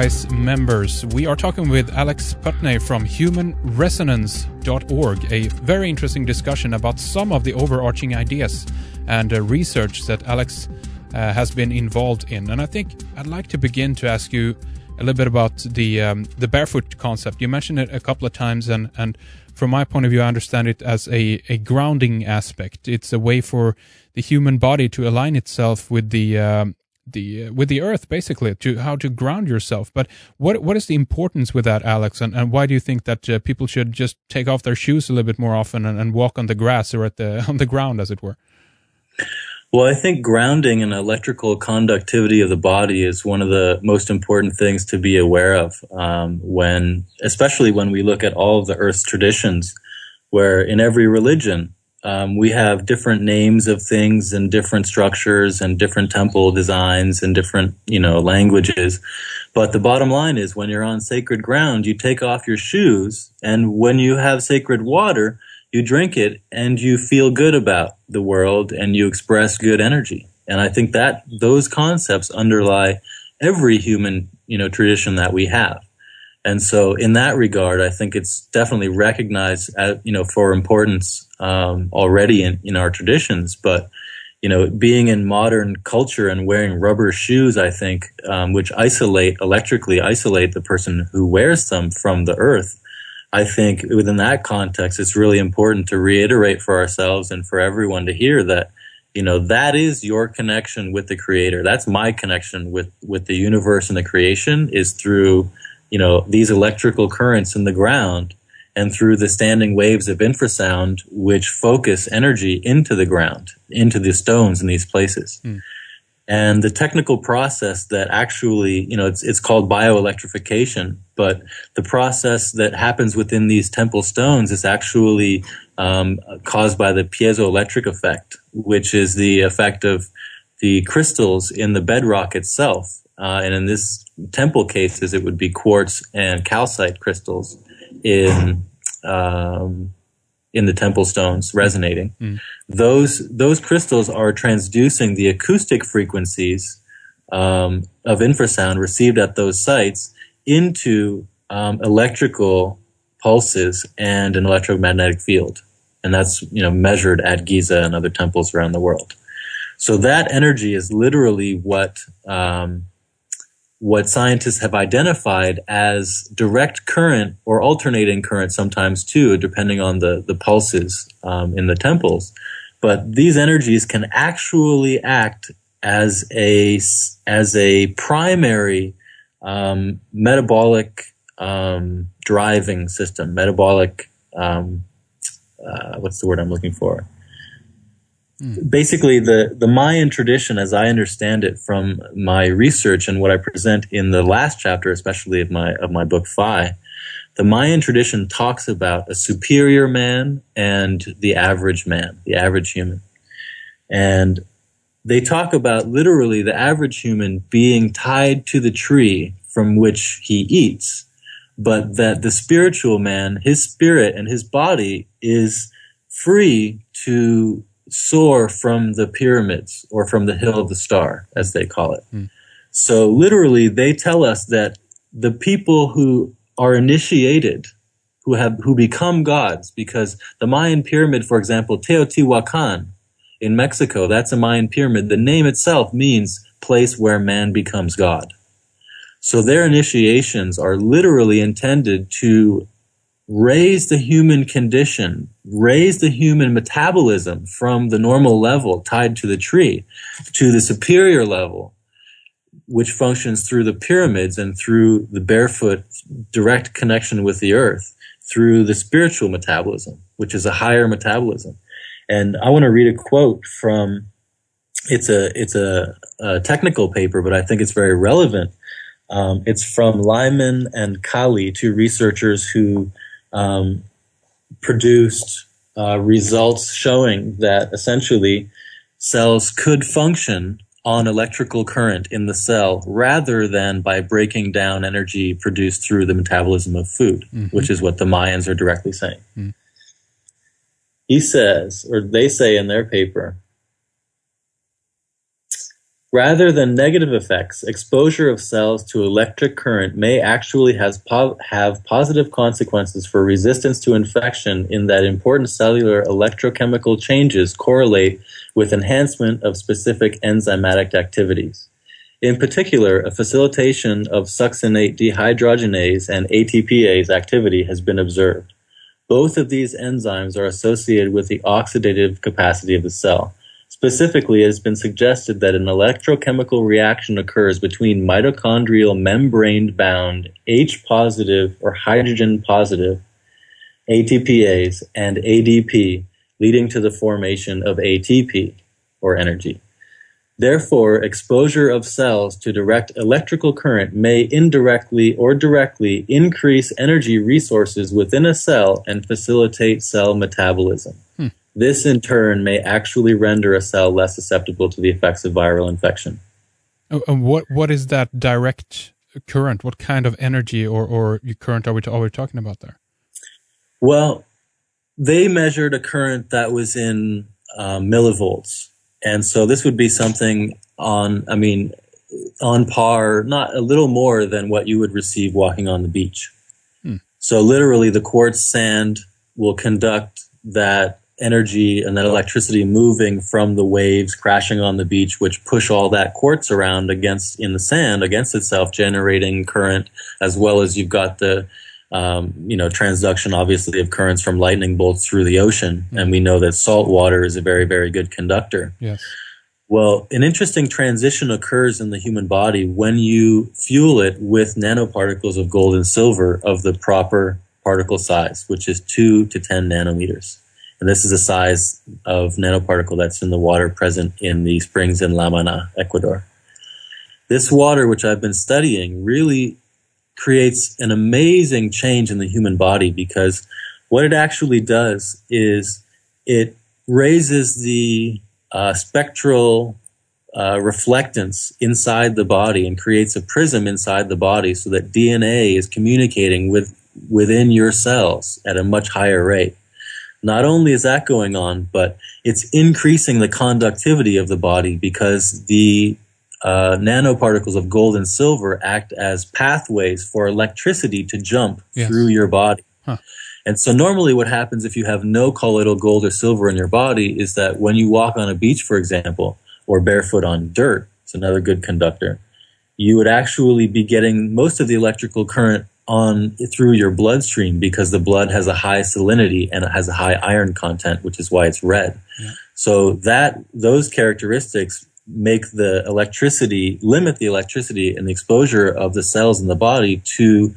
Rise members. We are talking with Alex Putney from humanresonance.org, a very interesting discussion about some of the overarching ideas and research that Alex has been involved in. And I think I'd like to begin to ask you a little bit about the barefoot concept. You mentioned it a couple of times, and from my point of view, I understand it as a grounding aspect. It's a way for the human body to align itself with the earth, basically, to how to ground yourself. But what is the importance with that, Alex? And why do you think that people should just take off their shoes a little bit more often and walk on the grass or on the ground, as it were? Well, I think grounding and electrical conductivity of the body is one of the most important things to be aware of especially when we look at all of the Earth's traditions, where in every religion we have different names of things and different structures and different temple designs and different, languages. But the bottom line is, when you're on sacred ground, you take off your shoes, and when you have sacred water, you drink it and you feel good about the world and you express good energy. And I think that those concepts underlie every human, tradition that we have. And so in that regard, I think it's definitely recognized, for importance already in our traditions. But, being in modern culture and wearing rubber shoes, I think, which electrically isolate the person who wears them from the earth, I think within that context, it's really important to reiterate for ourselves and for everyone to hear that, that is your connection with the Creator. That's my connection with the universe and the creation, is through, these electrical currents in the ground and through the standing waves of infrasound, which focus energy into the ground, into the stones in these places. And the technical process that actually, it's called bioelectrification, but the process that happens within these temple stones is actually caused by the piezoelectric effect, which is the effect of the crystals in the bedrock itself. And in this temple cases, it would be quartz and calcite crystals in the temple stones resonating. Those crystals are transducing the acoustic frequencies of infrasound received at those sites into electrical pulses and an electromagnetic field. And that's, measured at Giza and other temples around the world. So that energy is literally what scientists have identified as direct current, or alternating current sometimes too, depending on the pulses in the temples. But these energies can actually act as a primary metabolic driving system, metabolic, what's the word I'm looking for? Basically, the Mayan tradition, as I understand it from my research and what I present in the last chapter, especially of my book Phi, the Mayan tradition talks about a superior man and the average man, the average human. And they talk about literally the average human being tied to the tree from which he eats, but that the spiritual man, his spirit and his body, is free to soar from the pyramids, or from the hill of the star, as they call it. So literally, they tell us that the people who are initiated, who become gods, because the Mayan pyramid, for example, Teotihuacan in Mexico, that's a Mayan pyramid. The name itself means place where man becomes God. So their initiations are literally intended to raise the human condition, raise the human metabolism from the normal level tied to the tree to the superior level, which functions through the pyramids and through the barefoot direct connection with the earth, through the spiritual metabolism, which is a higher metabolism. And I want to read a quote from, it's a technical paper, but I think it's very relevant. It's from Lyman and Kali, two researchers who produced results showing that essentially cells could function on electrical current in the cell rather than by breaking down energy produced through the metabolism of food, which is what the Mayans are directly saying. He says, or they say in their paper, Rather than negative effects, exposure of cells to electric current may actually have positive consequences for resistance to infection in that important cellular electrochemical changes correlate with enhancement of specific enzymatic activities. In particular, a facilitation of succinate dehydrogenase and ATPase activity has been observed. Both of these enzymes are associated with the oxidative capacity of the cell. Specifically, it has been suggested that an electrochemical reaction occurs between mitochondrial membrane-bound H-positive or hydrogen-positive ATPase and ADP, leading to the formation of ATP, or energy. Therefore, exposure of cells to direct electrical current may indirectly or directly increase energy resources within a cell and facilitate cell metabolism. This, in turn, may actually render a cell less susceptible to the effects of viral infection. And what is that direct current? What kind of energy or current are we talking about there? Well, they measured a current that was in millivolts. And so this would be something on par, not a little more than what you would receive walking on the beach. So literally the quartz sand will conduct that energy and that electricity moving from the waves crashing on the beach, which push all that quartz around in the sand against itself, generating current, as well as you've got the transduction, obviously, of currents from lightning bolts through the ocean. And we know that salt water is a very, very good conductor. Yes. Well, an interesting transition occurs in the human body when you fuel it with nanoparticles of gold and silver of the proper particle size, which is 2 to 10 nanometers. And this is a size of nanoparticle that's in the water present in the springs in La Mana, Ecuador. This water, which I've been studying, really creates an amazing change in the human body, because what it actually does is it raises the spectral reflectance inside the body and creates a prism inside the body so that DNA is communicating within your cells at a much higher rate. Not only is that going on, but it's increasing the conductivity of the body, because the nanoparticles of gold and silver act as pathways for electricity to jump through your body. And so normally what happens if you have no colloidal gold or silver in your body is that when you walk on a beach, for example, or barefoot on dirt, it's another good conductor, you would actually be getting most of the electrical current through your bloodstream, because the blood has a high salinity and it has a high iron content, which is why it's red. Yeah. So those characteristics make the electricity, limit the electricity and the exposure of the cells in the body to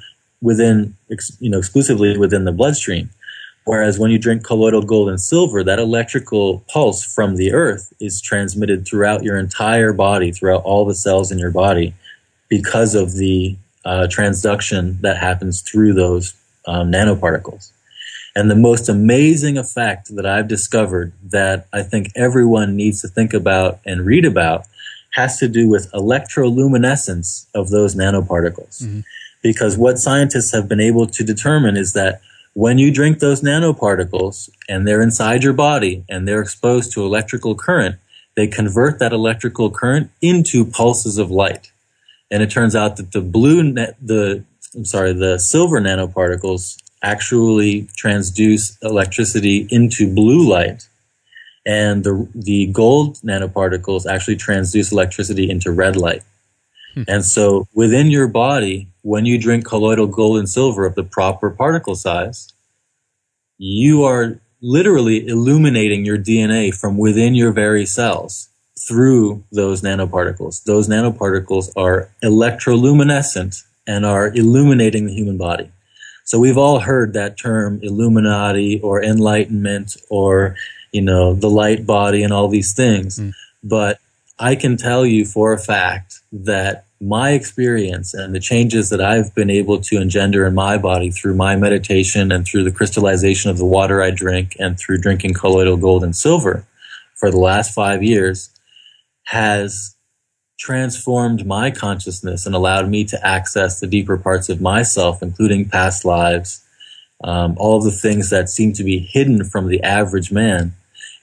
exclusively within the bloodstream. Whereas when you drink colloidal gold and silver, that electrical pulse from the earth is transmitted throughout your entire body, throughout all the cells in your body, because of the transduction that happens through those nanoparticles. And the most amazing effect that I've discovered that I think everyone needs to think about and read about has to do with electroluminescence of those nanoparticles. Mm-hmm. Because what scientists have been able to determine is that when you drink those nanoparticles and they're inside your body and they're exposed to electrical current, they convert that electrical current into pulses of light. And it turns out that the silver nanoparticles actually transduce electricity into blue light, and the gold nanoparticles actually transduce electricity into red light. And so within your body, when you drink colloidal gold and silver of the proper particle size, you are literally illuminating your DNA from within your very cells through those nanoparticles. Those nanoparticles are electroluminescent and are illuminating the human body. So we've all heard that term Illuminati or enlightenment or, the light body and all these things. But I can tell you for a fact that my experience and the changes that I've been able to engender in my body through my meditation and through the crystallization of the water I drink and through drinking colloidal gold and silver for the last 5 years has transformed my consciousness and allowed me to access the deeper parts of myself, including past lives, all of the things that seem to be hidden from the average man.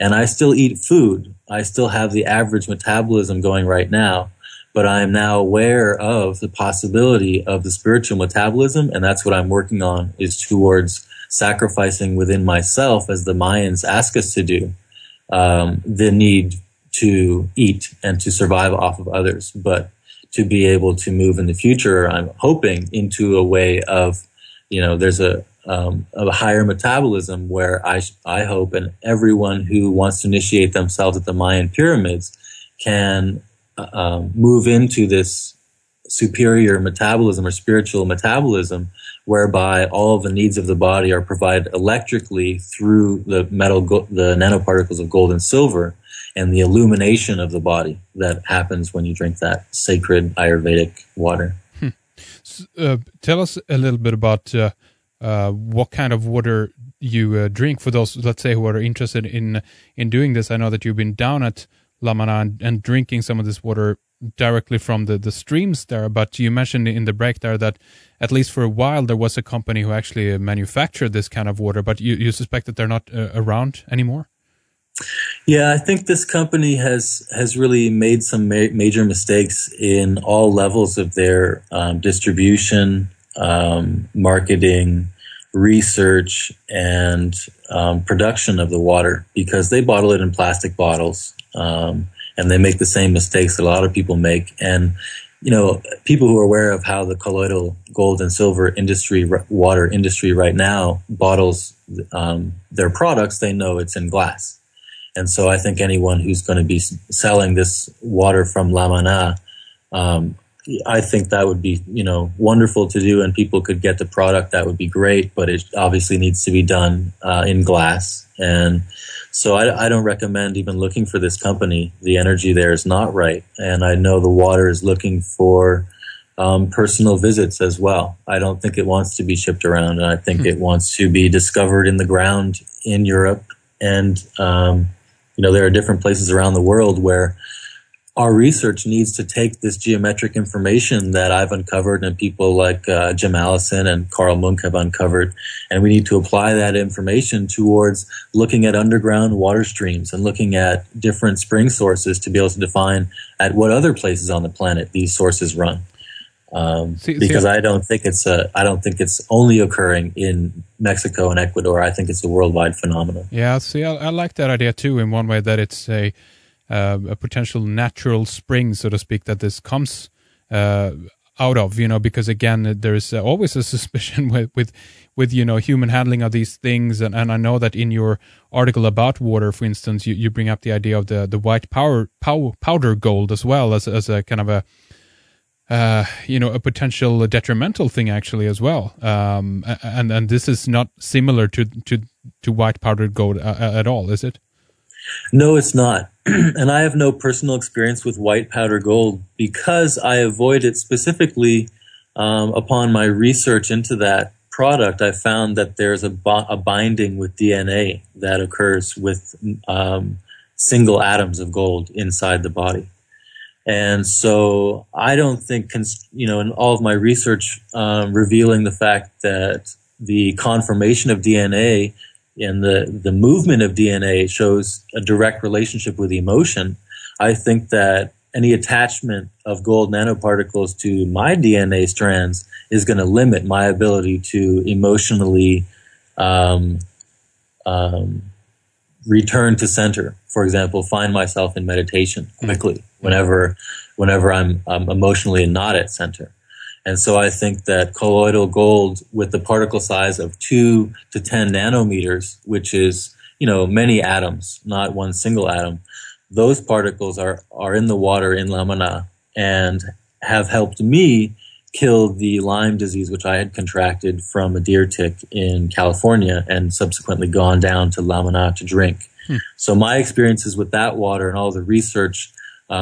And I still eat food. I still have the average metabolism going right now, but I am now aware of the possibility of the spiritual metabolism, and that's what I'm working on, is towards sacrificing within myself, as the Mayans ask us to do, the need to eat and to survive off of others, but to be able to move in the future, I'm hoping, into a way of, there's a higher metabolism where I hope, and everyone who wants to initiate themselves at the Mayan pyramids can move into this superior metabolism or spiritual metabolism, whereby all of the needs of the body are provided electrically through the the nanoparticles of gold and silver, and the illumination of the body that happens when you drink that sacred Ayurvedic water. Tell us a little bit about what kind of water you drink, for those, let's say, who are interested in doing this. I know that you've been down at Lamana and drinking some of this water directly from the streams there, but you mentioned in the break there that at least for a while there was a company who actually manufactured this kind of water, but you suspect that they're not around anymore? Yeah, I think this company has really made some major mistakes in all levels of their distribution, marketing, research, and production of the water, because they bottle it in plastic bottles, and they make the same mistakes that a lot of people make. And people who are aware of how the colloidal gold and silver industry, water industry right now bottles their products, they know it's in glass. And so I think anyone who's going to be selling this water from Lamana, I think that would be, wonderful to do, and people could get the product. That would be great, but it obviously needs to be done in glass. And so I don't recommend even looking for this company. The energy there is not right. And I know the water is looking for personal visits as well. I don't think it wants to be shipped around, and I think it wants to be discovered in the ground in Europe. And, there are different places around the world where our research needs to take this geometric information that I've uncovered and people like Jim Allison and Carl Munk have uncovered, and we need to apply that information towards looking at underground water streams and looking at different spring sources to be able to define at what other places on the planet these sources run. Because I don't think it's only occurring in Mexico and Ecuador. I think it's a worldwide phenomenon. Yeah, see, I like that idea too, in one way, that it's a potential natural spring, so to speak, that this comes out of, because again, there's always a suspicion with human handling of these things, and I know that in your article about water, for instance, you bring up the idea of the white powder gold as well as a kind of a a potential detrimental thing actually as well, and this is not similar to white powdered gold at all, is it? No, it's not. And I have no personal experience with white powder gold because I avoid it specifically. Upon my research into that product, I found that there's a binding with DNA that occurs with single atoms of gold inside the body. And so I don't think, in all of my research revealing the fact that the conformation of DNA and the movement of DNA shows a direct relationship with emotion, I think that any attachment of gold nanoparticles to my DNA strands is going to limit my ability to emotionally return to center. For example, find myself in meditation quickly whenever I'm emotionally not at center. And so I think that colloidal gold with the particle size of 2 to 10 nanometers, which is, many atoms, not one single atom, those particles are in the water in Lamana and have helped me kill the Lyme disease, which I had contracted from a deer tick in California and subsequently gone down to Lamana to drink. So my experiences with that water and all the research,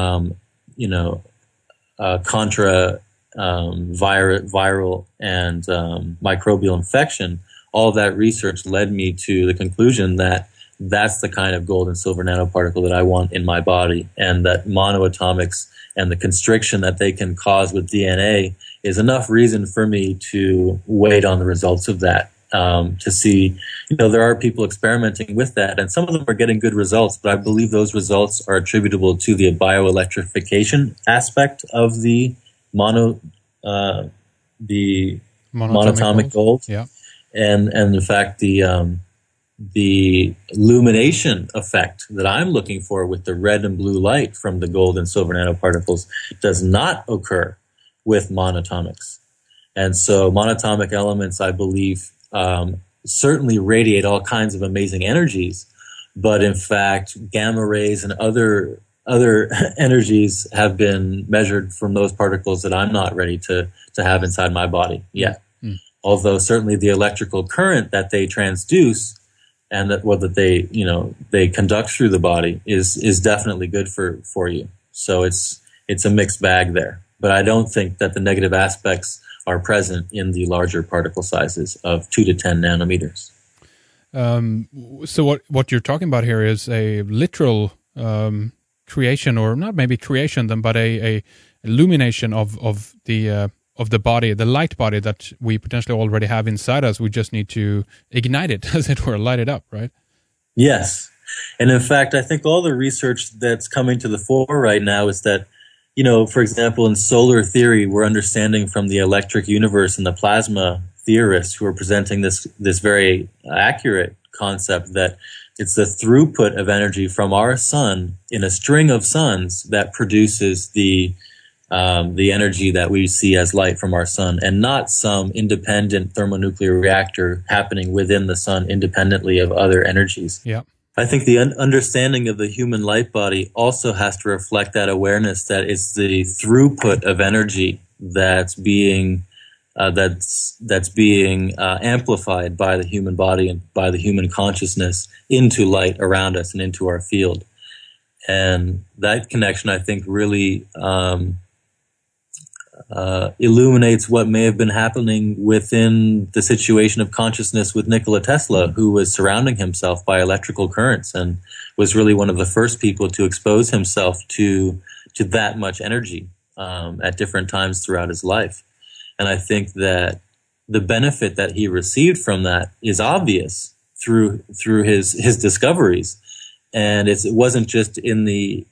contra viral and microbial infection, all of that research led me to the conclusion that that's the kind of gold and silver nanoparticle that I want in my body, and that monoatomics and the constriction that they can cause with DNA is enough reason for me to wait on the results of that to see, there are people experimenting with that, and some of them are getting good results, but I believe those results are attributable to the bioelectrification aspect of the monatomic gold. Yeah. And in fact, the illumination effect that I'm looking for with the red and blue light from the gold and silver nanoparticles does not occur with monatomics. And so monatomic elements, I believe, certainly radiate all kinds of amazing energies, but in fact, gamma rays and other energies have been measured from those particles that I'm not ready to have inside my body yet. Mm. Although certainly the electrical current that they transduce and that they conduct through the body is definitely good for you. So it's a mixed bag there. But I don't think that the negative aspects are present in the larger particle sizes of 2 to 10 nanometers. So what you're talking about here is a literal creation, or not maybe creation, but a illumination of the body, the light body that we potentially already have inside us. We just need to ignite it, as it were, light it up, right? Yes. And in fact, I think all the research that's coming to the fore right now is that, for example, in solar theory, we're understanding from the electric universe and the plasma theorists who are presenting this very accurate concept that it's the throughput of energy from our sun in a string of suns that produces the energy that we see as light from our sun, and not some independent thermonuclear reactor happening within the sun independently of other energies. Yeah. I think the understanding of the human light body also has to reflect that awareness that it's the throughput of energy that's being amplified by the human body and by the human consciousness into light around us and into our field. And that connection, I think, really illuminates what may have been happening within the situation of consciousness with Nikola Tesla, who was surrounding himself by electrical currents and was really one of the first people to expose himself to that much energy at different times throughout his life. And I think that the benefit that he received from that is obvious through his discoveries. And it wasn't just in the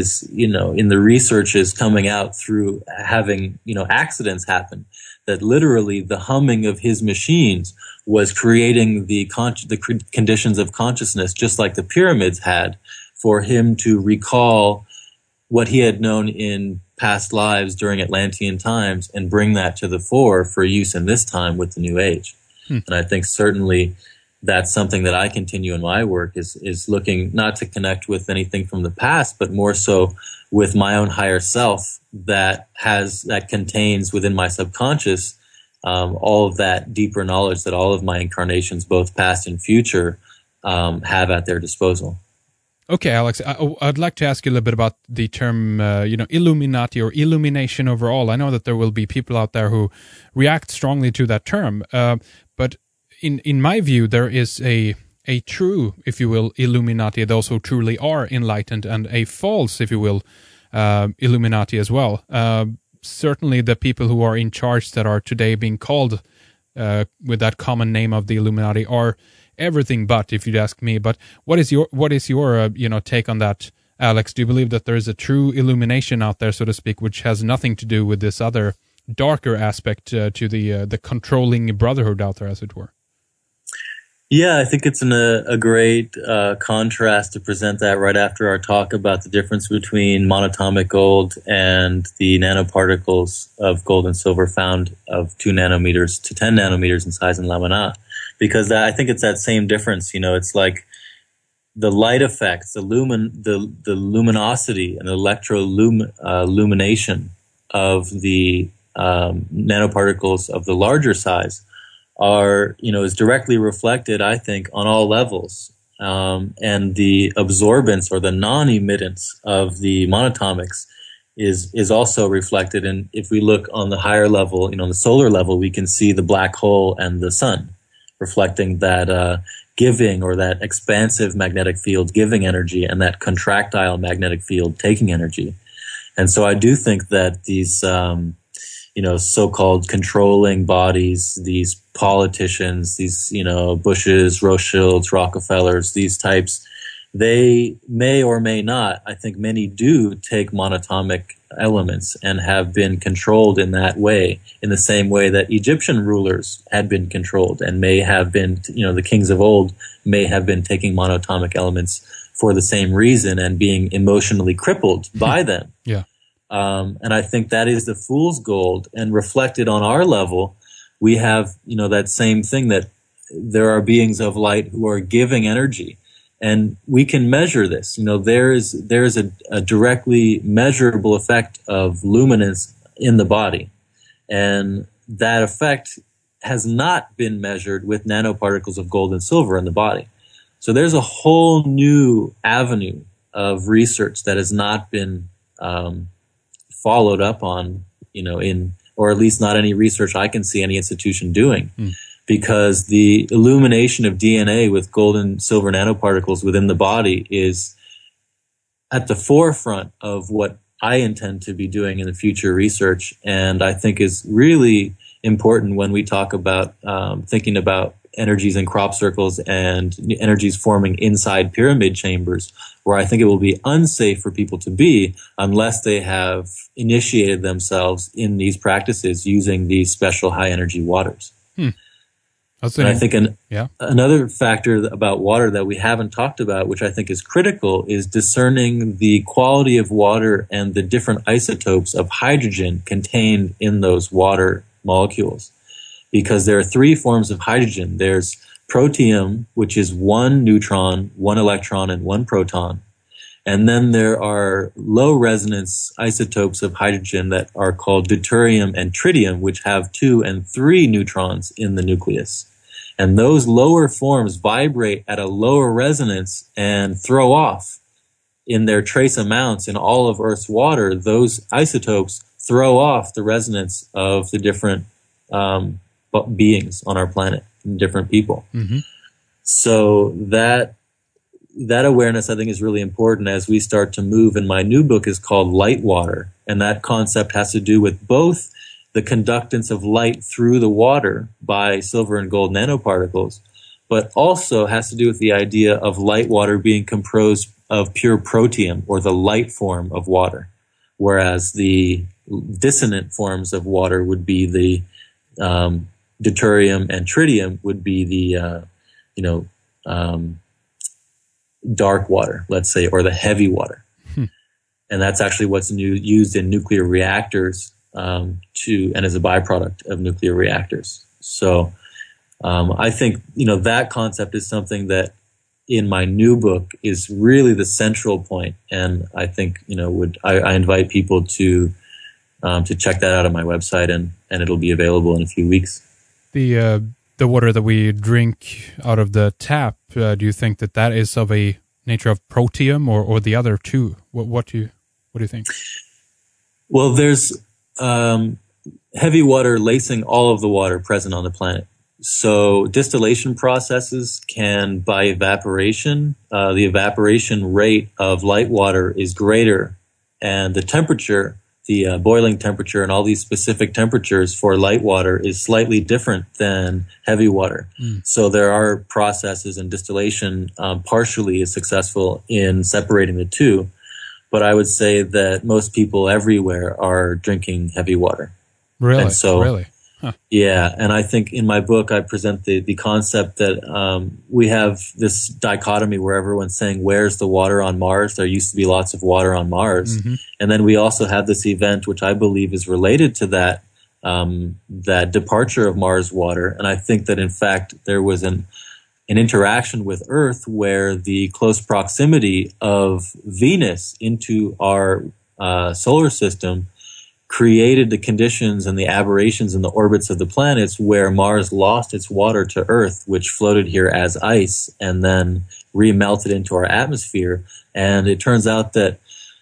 researches coming out through having, accidents happen, that literally the humming of his machines was creating the conditions of consciousness, just like the pyramids had, for him to recall what he had known in past lives during Atlantean times and bring that to the fore for use in this time with the New Age. And I think certainly that's something that I continue in my work is looking not to connect with anything from the past, but more so with my own higher self that contains within my subconscious all of that deeper knowledge that all of my incarnations, both past and future, have at their disposal. Okay, Alex, I'd like to ask you a little bit about the term, Illuminati or illumination overall. I know that there will be people out there who react strongly to that term, but in my view, there is a true, if you will, Illuminati, those who truly are enlightened, and a false, if you will, Illuminati as well. Certainly the people who are in charge that are today being called with that common name of the Illuminati are everything but, if you'd ask me. But what is your take on that, Alex? Do you believe that there is a true illumination out there, so to speak, which has nothing to do with this other darker aspect to the controlling brotherhood out there, as it were? Yeah, I think it's a great contrast to present that right after our talk about the difference between monatomic gold and the nanoparticles of gold and silver found of 2 nanometers to 10 nanometers in size in lamina. Because I think it's that same difference. It's like the light effects, the luminosity and electrolumination of the nanoparticles of the larger size is directly reflected, I think, on all levels. And the absorbance or the non-emittance of the monatomics is also reflected. And if we look on the higher level, the solar level, we can see the black hole and the sun reflecting that giving or that expansive magnetic field giving energy and that contractile magnetic field taking energy. And so I do think that these so-called controlling bodies, these politicians, these, Bushes, Rothschilds, Rockefellers, these types, they may or may not, I think many do take monatomic elements and have been controlled in that way, in the same way that Egyptian rulers had been controlled and may have been, the kings of old may have been taking monatomic elements for the same reason and being emotionally crippled by them. Yeah. And I think that is the fool's gold. And reflected on our level, we have, that same thing, that there are beings of light who are giving energy. And we can measure this. There's a directly measurable effect of luminance in the body. And that effect has not been measured with nanoparticles of gold and silver in the body. So there's a whole new avenue of research that has not been followed up on, or at least not any research I can see any institution doing. Because the illumination of DNA with gold and silver nanoparticles within the body is at the forefront of what I intend to be doing in the future research, and I think is really important when we talk about thinking about energies in crop circles and energies forming inside pyramid chambers, where I think it will be unsafe for people to be unless they have initiated themselves in these practices using these special high energy waters. And I think another factor about water that we haven't talked about, which I think is critical, is discerning the quality of water and the different isotopes of hydrogen contained in those water molecules. Because there are three forms of hydrogen. There's protium, which is one neutron, one electron, and one proton. And then there are low resonance isotopes of hydrogen that are called deuterium and tritium, which have 2 and 3 neutrons in the nucleus. And those lower forms vibrate at a lower resonance and throw off in their trace amounts in all of Earth's water. Those isotopes throw off the resonance of the different beings on our planet, different people. So that awareness, I think, is really important as we start to move. And my new book is called Light Water, and that concept has to do with both the conductance of light through the water by silver and gold nanoparticles, but also has to do with the idea of light water being composed of pure protium, or the light form of water, whereas the dissonant forms of water would be the deuterium and tritium would be the dark water, let's say, or the heavy water. And that's actually what's used in nuclear reactors and as a byproduct of nuclear reactors. So I think, that concept is something that in my new book is really the central point. And I think, I invite people to check that out on my website, and it'll be available in a few weeks. The water that we drink out of the tap, do you think that is of a nature of protium or the other two? What do you think? Well, there's heavy water lacing all of the water present on the planet. So distillation processes can, by evaporation, the evaporation rate of light water is greater, and the temperature, the boiling temperature and all these specific temperatures for light water is slightly different than heavy water. So there are processes, and distillation partially is successful in separating the two. But I would say that most people everywhere are drinking heavy water. Really? And so, really? Huh. Yeah, and I think in my book I present the concept that we have this dichotomy where everyone's saying, where's the water on Mars? There used to be lots of water on Mars. And then we also have this event, which I believe is related to that departure of Mars water. And I think that, in fact, there was an interaction with Earth where the close proximity of Venus into our solar system created the conditions and the aberrations in the orbits of the planets where Mars lost its water to Earth, which floated here as ice and then remelted into our atmosphere. And it turns out that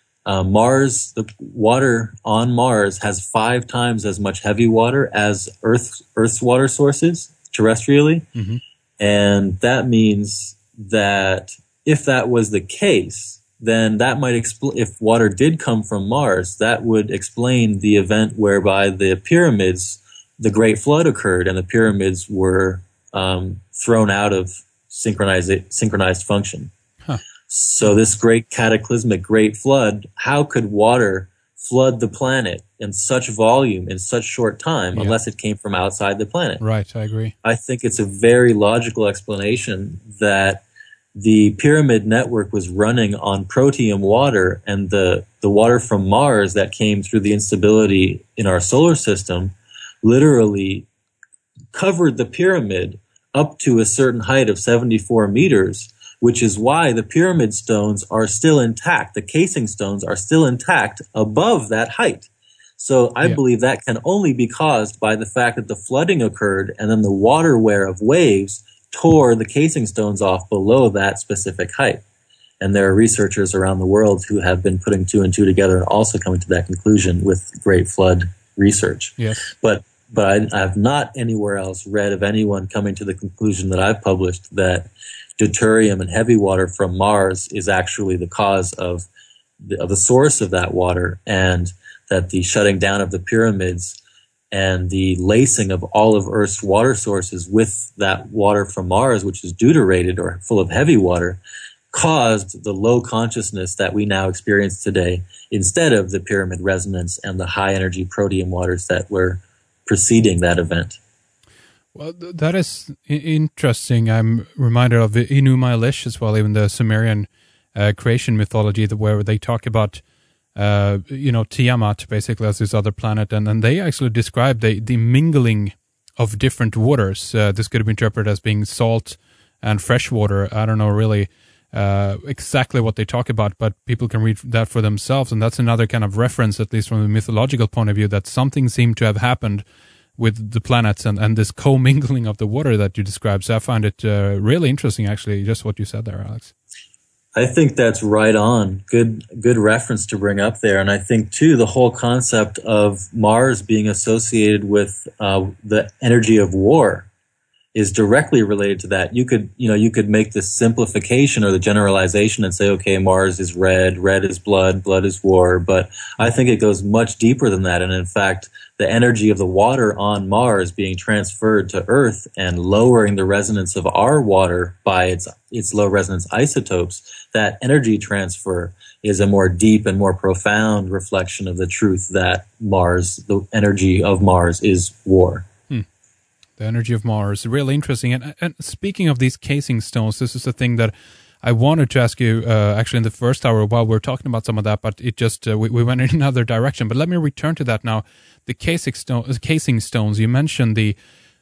the water on Mars has 5 times as much heavy water as Earth's water sources terrestrially. And that means that if that was the case, then that might if water did come from Mars, that would explain the event whereby the pyramids, the Great Flood occurred, and the pyramids were thrown out of synchronized function. Huh. So this great cataclysmic Great Flood, how could water flood the planet in such volume in such short time unless it came from outside the planet? Right, I agree. I think it's a very logical explanation that the pyramid network was running on proteum water, and the water from Mars that came through the instability in our solar system literally covered the pyramid up to a certain height of 74 meters, which is why the pyramid stones are still intact. The casing stones are still intact above that height. So I believe that can only be caused by the fact that the flooding occurred and then the water wear of waves tore the casing stones off below that specific height. And there are researchers around the world who have been putting two and two together and also coming to that conclusion with Great Flood research. Yes. But I have not anywhere else read of anyone coming to the conclusion that I've published that deuterium and heavy water from Mars is actually the cause of the source of that water, and that the shutting down of the pyramids and the lacing of all of Earth's water sources with that water from Mars, which is deuterated or full of heavy water, caused the low consciousness that we now experience today, instead of the pyramid resonance and the high energy proteum waters that were preceding that event. Well, that is interesting. I'm reminded of the Enuma Elish as well, even the Sumerian creation mythology, where they talk about Tiamat basically as this other planet, and they actually describe the mingling of different waters. This could be interpreted as being salt and fresh water. I don't know really exactly what they talk about, but people can read that for themselves, and that's another kind of reference, at least from a mythological point of view, that something seemed to have happened with the planets and this commingling of the water that you described. So I find it really interesting, actually, just what you said there, Alex. I think that's right on. Good reference to bring up there. And I think, too, the whole concept of Mars being associated with the energy of war is directly related to that. You could make this simplification or the generalization and say, okay, Mars is red is blood is war. But I think it goes much deeper than that. And in fact, the energy of the water on Mars being transferred to Earth and lowering the resonance of our water by its low resonance isotopes, that energy transfer is a more deep and more profound reflection of the truth that the energy of Mars is war. The energy of Mars, really interesting. And speaking of these casing stones, this is a thing that I wanted to ask you actually in the first hour while we were talking about some of that, but it just we went in another direction. But let me return to that now. The casing stones. You mentioned the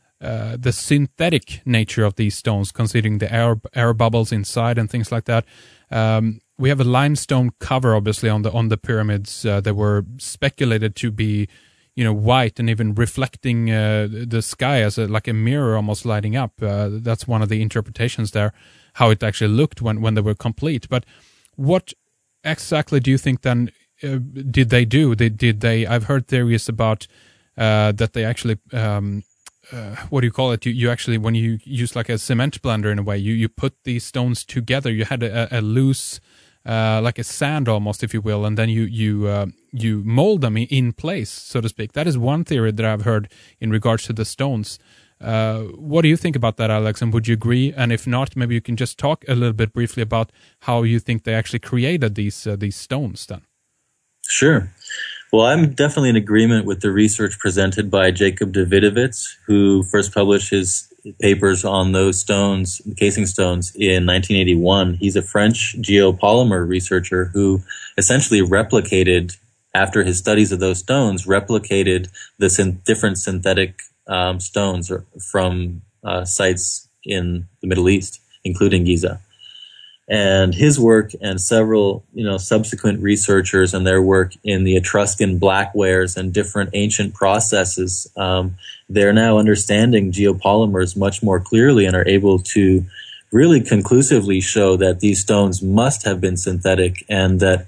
synthetic nature of these stones, considering the air bubbles inside and things like that. We have a limestone cover, obviously, on the pyramids that were speculated to be, white and even reflecting the sky as like a mirror, almost lighting up. That's one of the interpretations there, how it actually looked when they were complete. But what exactly do you think then did they do? Did they? I've heard theories about that they actually, what do you call it? You actually, when you use like a cement blender in a way, you put these stones together. You had a loose, like a sand almost, if you will, and then you mold them in place, so to speak. That is one theory that I've heard in regards to the stones. What do you think about that, Alex? And would you agree? And if not, maybe you can just talk a little bit briefly about how you think they actually created these stones then. Sure. Well, I'm definitely in agreement with the research presented by Jacob Davidovits, who first published his papers on those stones, casing stones, in 1981. He's a French geopolymer researcher who essentially replicated, after his studies of those stones, replicated the different synthetic stones from sites in the Middle East, including Giza. And his work and several, subsequent researchers and their work in the Etruscan blackwares and different ancient processes, they're now understanding geopolymers much more clearly and are able to really conclusively show that these stones must have been synthetic, and that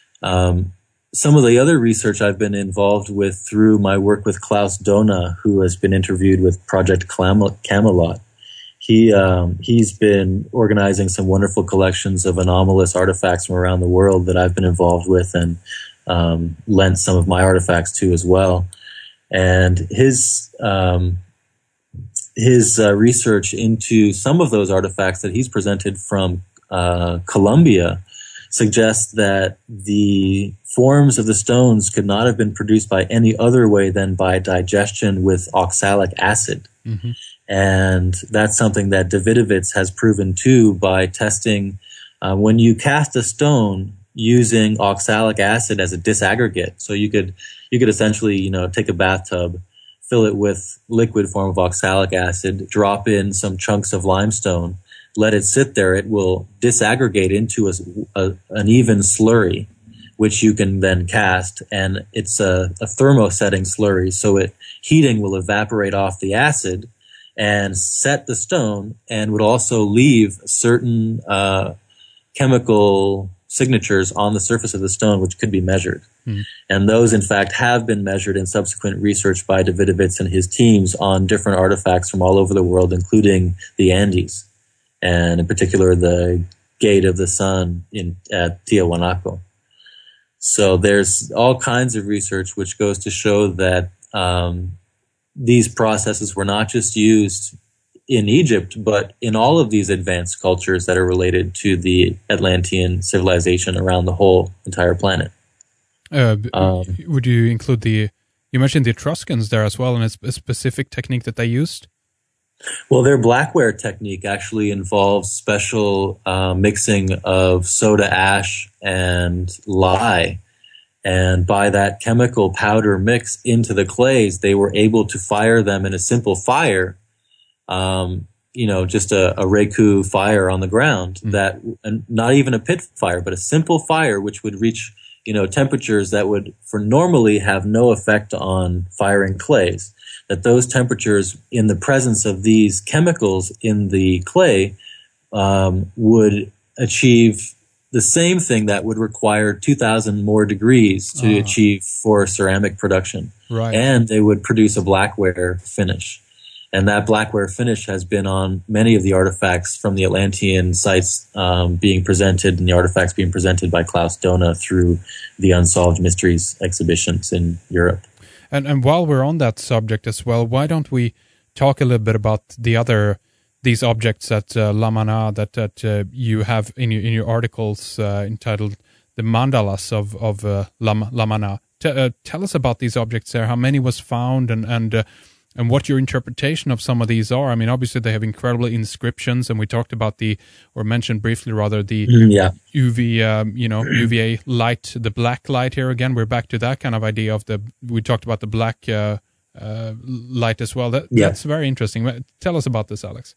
some of the other research I've been involved with through my work with Klaus Dona, who has been interviewed with Project Camelot. He's been organizing some wonderful collections of anomalous artifacts from around the world that I've been involved with and lent some of my artifacts to as well. And his research into some of those artifacts that he's presented from Colombia suggests that the forms of the stones could not have been produced by any other way than by digestion with oxalic acid. Mm-hmm. And that's something that Davidovits has proven too by testing when you cast a stone using oxalic acid as a disaggregate. So you could essentially, take a bathtub, fill it with liquid form of oxalic acid, drop in some chunks of limestone, let it sit there. It will disaggregate into an even slurry, which you can then cast. And it's a thermosetting slurry. So heating will evaporate off the acid and set the stone, and would also leave certain chemical signatures on the surface of the stone, which could be measured. And those, in fact, have been measured in subsequent research by Davidovits and his teams on different artifacts from all over the world, including the Andes, and in particular the Gate of the Sun at Tiahuanaco. So there's all kinds of research which goes to show that these processes were not just used in Egypt, but in all of these advanced cultures that are related to the Atlantean civilization around the whole entire planet. Would you include you mentioned the Etruscans there as well, and it's a specific technique that they used? Well, their blackware technique actually involves special mixing of soda ash and lye. And by that chemical powder mix into the clays, they were able to fire them in a simple fire, just a Reiku fire on the ground, and not even a pit fire, but a simple fire which would reach, temperatures that would normally have no effect on firing clays. That those temperatures in the presence of these chemicals in the clay would achieve the same thing that would require 2,000 more degrees to achieve for ceramic production. Right. And they would produce a blackware finish. And that blackware finish has been on many of the artifacts from the Atlantean sites being presented, and the artifacts being presented by Klaus Dona through the Unsolved Mysteries exhibitions in Europe. And while we're on that subject as well, why don't we talk a little bit about these objects at Lamana that you have in your articles entitled "The Mandalas of Lamana." Tell us about these objects there. How many was found, and what your interpretation of some of these are. I mean, obviously they have incredible inscriptions, and we talked about mentioned briefly rather the UVA light, the black light here again. We're back to that kind of idea of we talked about the black light as well. That's very interesting. Tell us about this, Alex.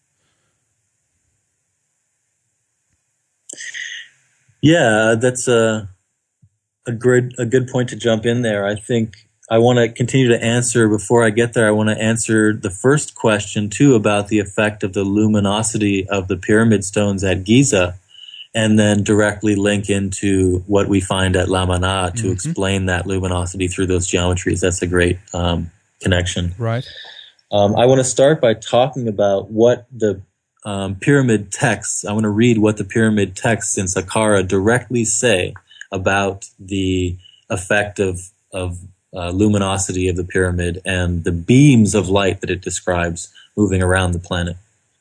Yeah, that's a good point to jump in there. I think I want to continue to answer, before I get there, I want to answer the first question too about the effect of the luminosity of the pyramid stones at Giza, and then directly link into what we find at Lamana to explain that luminosity through those geometries. That's a great connection. Right. I want to start by talking about what the pyramid texts, I want to read what the pyramid texts in Saqqara directly say about the effect of luminosity of the pyramid and the beams of light that it describes moving around the planet.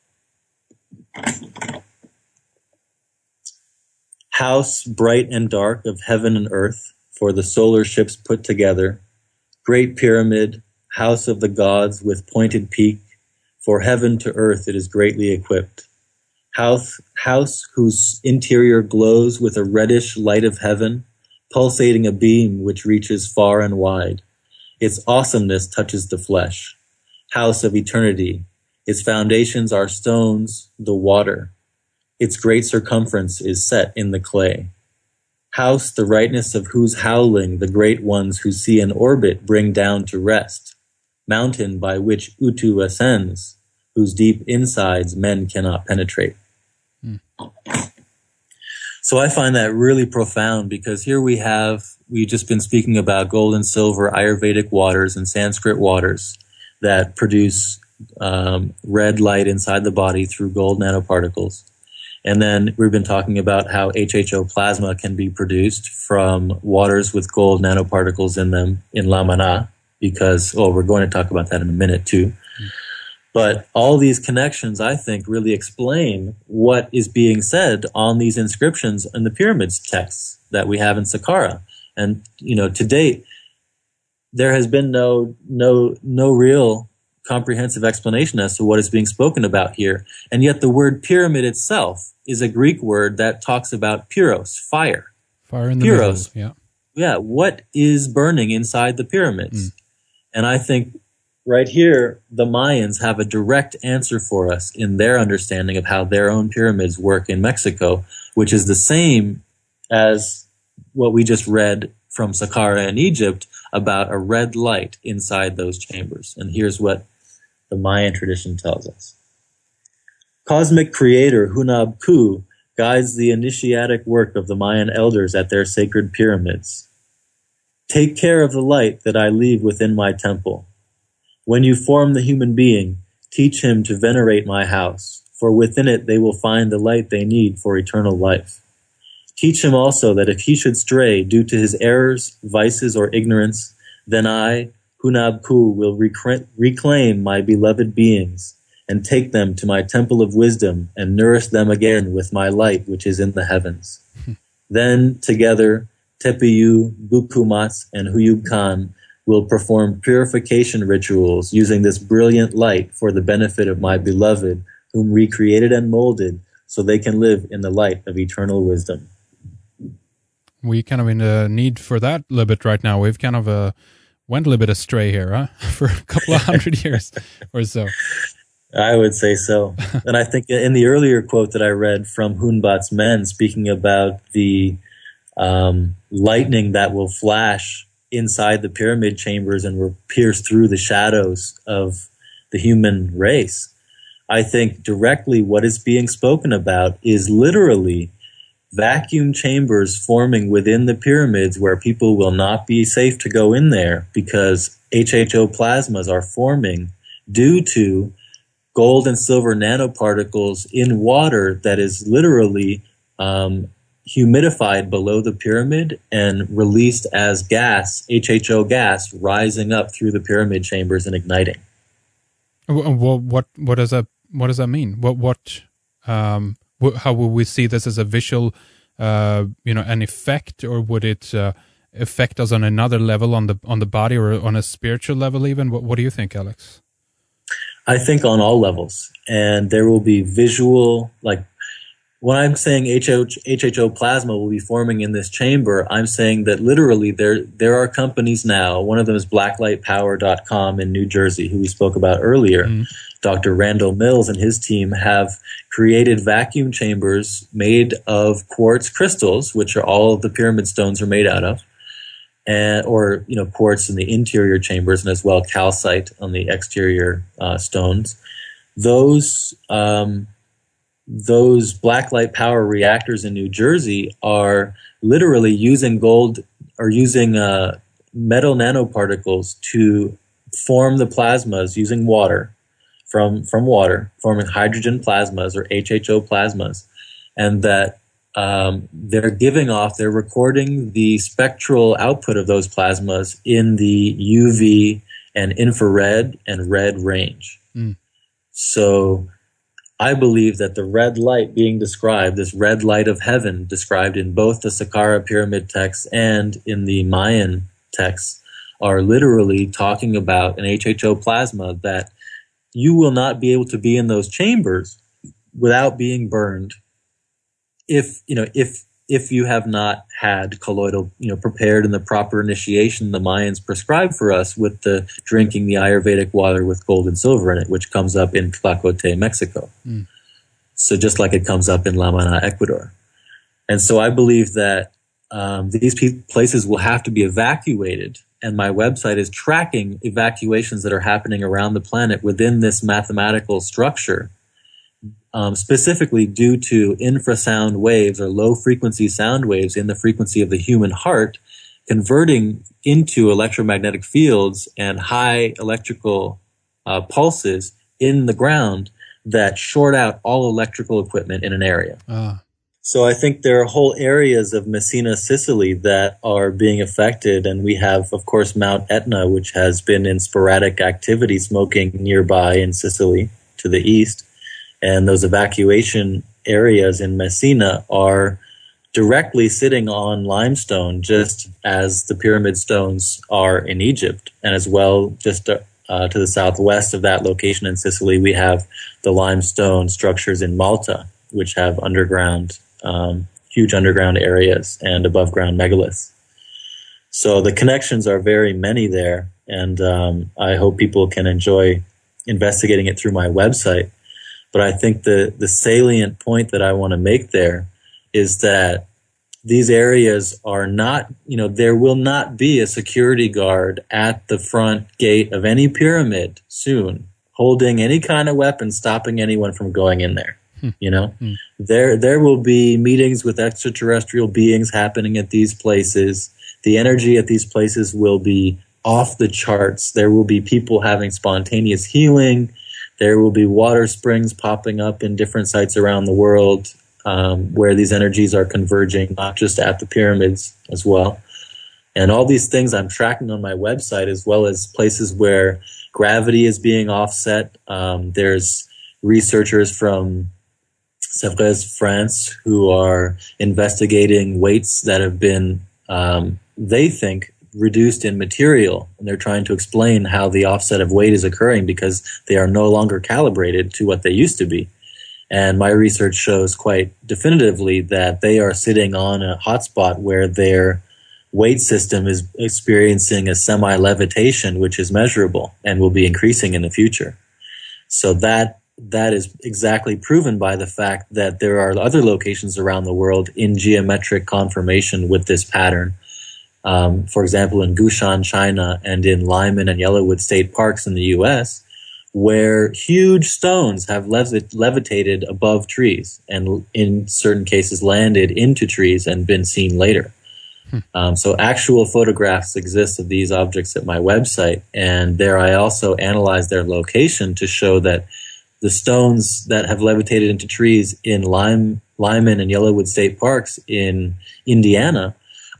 House bright and dark of heaven and earth, for the solar ships put together, great pyramid, house of the gods with pointed peak, for heaven to earth it is greatly equipped. House whose interior glows with a reddish light of heaven, pulsating a beam which reaches far and wide. Its awesomeness touches the flesh. House of eternity. Its foundations are stones, the water. Its great circumference is set in the clay. House, the rightness of whose howling the great ones who see an orbit bring down to rest. Mountain by which Utu ascends, whose deep insides men cannot penetrate. So I find that really profound, because here we've just been speaking about gold and silver Ayurvedic waters and Sanskrit waters that produce red light inside the body through gold nanoparticles. And then we've been talking about how HHO plasma can be produced from waters with gold nanoparticles in them in Lamana, because, we're going to talk about that in a minute too. But all these connections, I think, really explain what is being said on these inscriptions in the pyramids texts that we have in Saqqara. And, to date, there has been no real comprehensive explanation as to what is being spoken about here. And yet the word pyramid itself is a Greek word that talks about pyros, fire. Fire in the pyros, middle, yeah. Yeah, what is burning inside the pyramids? And I think right here, the Mayans have a direct answer for us in their understanding of how their own pyramids work in Mexico, which is the same as what we just read from Saqqara in Egypt about a red light inside those chambers. And here's what the Mayan tradition tells us. Cosmic creator Hunab Ku guides the initiatic work of the Mayan elders at their sacred pyramids. Take care of the light that I leave within my temple. When you form the human being, teach him to venerate my house, for within it they will find the light they need for eternal life. Teach him also that if he should stray due to his errors, vices, or ignorance, then I, Hunab Ku, will reclaim my beloved beings and take them to my temple of wisdom and nourish them again with my light which is in the heavens. Then, together, Tepiyu, Bukumat, and Huyub Khan will perform purification rituals using this brilliant light for the benefit of my beloved, whom we created and molded, so they can live in the light of eternal wisdom. We kind of in the need for that a little bit right now. We've kind of went a little bit astray here, huh? For a couple of 100 years or so. I would say so. And I think in the earlier quote that I read from Hunbat's men, speaking about the lightning that will flash inside the pyramid chambers and will pierce through the shadows of the human race, I think directly what is being spoken about is literally vacuum chambers forming within the pyramids where people will not be safe to go in there because HHO plasmas are forming due to gold and silver nanoparticles in water that is literally humidified below the pyramid and released as gas, HHO gas, rising up through the pyramid chambers and igniting. Well, what does that mean? How will we see this as a visual, an effect, or would it affect us on another level on the body or on a spiritual level even? What do you think, Alex? I think on all levels, and there will be visual, like when I'm saying HHO plasma will be forming in this chamber, I'm saying that literally there are companies now, one of them is blacklightpower.com in New Jersey, who we spoke about earlier. Dr. Randall Mills and his team have created vacuum chambers made of quartz crystals, which are all of the pyramid stones are made out of, or quartz in the interior chambers, and as well calcite on the exterior stones. Those blacklight power reactors in New Jersey are literally using metal nanoparticles to form the plasmas using water from water, forming hydrogen plasmas or HHO plasmas, and that they're recording the spectral output of those plasmas in the UV and infrared and red range. So I believe that the red light being described, this red light of heaven described in both the Saqqara pyramid texts and in the Mayan texts, are literally talking about an HHO plasma that you will not be able to be in those chambers without being burned if you have not had colloidal, prepared in the proper initiation the Mayans prescribed for us with the drinking the Ayurvedic water with gold and silver in it, which comes up in Tlacote, Mexico. So just like it comes up in La Mana, Ecuador. And so I believe that these places will have to be evacuated, and my website is tracking evacuations that are happening around the planet within this mathematical structure, specifically due to infrasound waves or low-frequency sound waves in the frequency of the human heart, converting into electromagnetic fields and high electrical pulses in the ground that short out all electrical equipment in an area. So I think there are whole areas of Messina, Sicily that are being affected. And we have, of course, Mount Etna, which has been in sporadic activity smoking nearby in Sicily to the east. And those evacuation areas in Messina are directly sitting on limestone, just as the pyramid stones are in Egypt. And as well, just to the southwest of that location in Sicily, we have the limestone structures in Malta, which have huge underground areas and above ground megaliths. So the connections are very many there, and I hope people can enjoy investigating it through my website. But I think the salient point that I want to make there is that these areas are not, there will not be a security guard at the front gate of any pyramid soon holding any kind of weapon stopping anyone from going in there. There will be meetings with extraterrestrial beings happening at these places. The energy at these places will be off the charts. There will be people having spontaneous healing. There will be water springs popping up in different sites around the world where these energies are converging, not just at the pyramids as well. And all these things I'm tracking on my website, as well as places where gravity is being offset. There's researchers from Sèvres, France, who are investigating weights that have been, they think, reduced in material. And they're trying to explain how the offset of weight is occurring because they are no longer calibrated to what they used to be. And my research shows quite definitively that they are sitting on a hotspot where their weight system is experiencing a semi-levitation, which is measurable and will be increasing in the future. So that is exactly proven by the fact that there are other locations around the world in geometric conformation with this pattern. For example, in Gushan, China, and in Lyman and Yellowwood state parks in the U.S., where huge stones have levitated above trees and in certain cases landed into trees and been seen later. So actual photographs exist of these objects at my website, and there I also analyze their location to show that the stones that have levitated into trees in Lyman and Yellowwood state parks in Indiana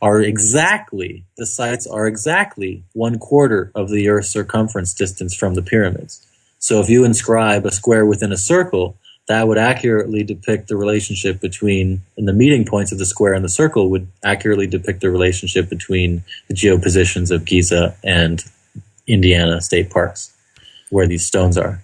the sites are exactly 1/4 of the Earth's circumference distance from the pyramids. So if you inscribe a square within a circle, that would accurately depict the relationship between, and the meeting points of the square and the circle would accurately depict the relationship between the geopositions of Giza and Indiana state parks, where these stones are.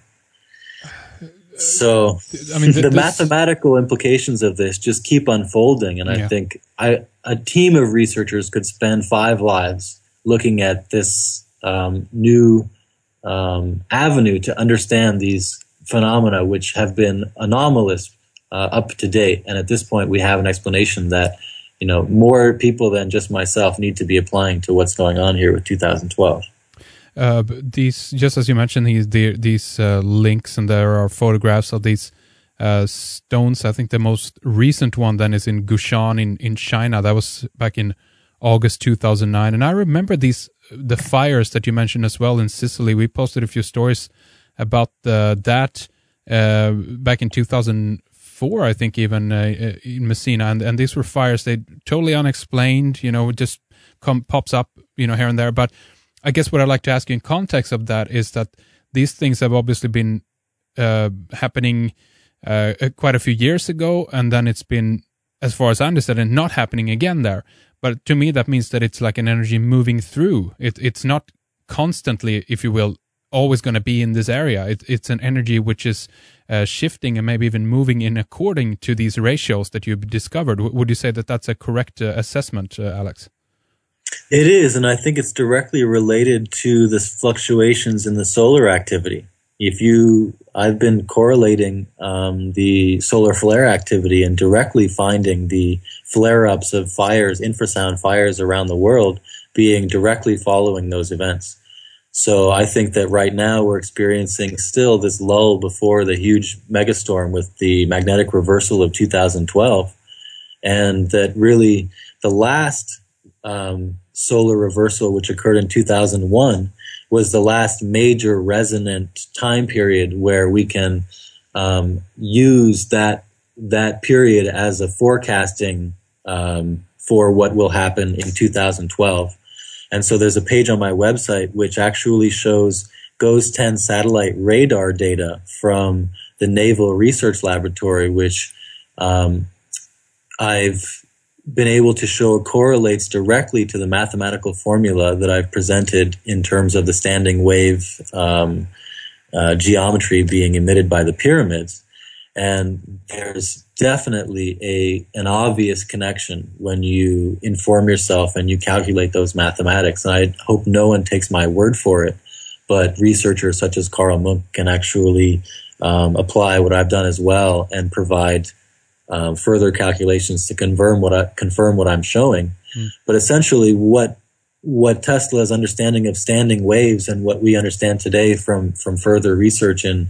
So, I mean, the mathematical implications of this just keep unfolding, and I think a team of researchers could spend 5 lives looking at this new avenue to understand these phenomena, which have been anomalous up to date. And at this point, we have an explanation that more people than just myself need to be applying to what's going on here with 2012. These, just as you mentioned, these links, and there are photographs of these stones. I think the most recent one then is in Gushan in China. That was back in August 2009. And I remember the fires that you mentioned as well in Sicily. We posted a few stories about that back in 2004, I think, even in Messina. And these were fires, they totally unexplained, just pops up, here and there. But I guess what I'd like to ask you in context of that is that these things have obviously been happening quite a few years ago, and then it's been, as far as I understand it, not happening again there. But to me, that means that it's like an energy moving through. It's not constantly, if you will, always going to be in this area. It's an energy which is shifting and maybe even moving in according to these ratios that you've discovered. Would you say that that's a correct assessment, Alex? It is, and I think it's directly related to the fluctuations in the solar activity. I've been correlating the solar flare activity and directly finding the flare-ups of fires, infrasound fires around the world, being directly following those events. So I think that right now we're experiencing still this lull before the huge megastorm with the magnetic reversal of 2012, and that really the last solar reversal, which occurred in 2001, was the last major resonant time period where we can use that period as a forecasting for what will happen in 2012. And so there's a page on my website which actually shows GOES 10 satellite radar data from the Naval Research Laboratory, which I've been able to show correlates directly to the mathematical formula that I've presented in terms of the standing wave geometry being emitted by the pyramids. And there's definitely an obvious connection when you inform yourself and you calculate those mathematics. And I hope no one takes my word for it, but researchers such as Carl Munk can actually apply what I've done as well and provide further calculations to confirm what I'm showing. But essentially, what Tesla's understanding of standing waves and what we understand today from further research in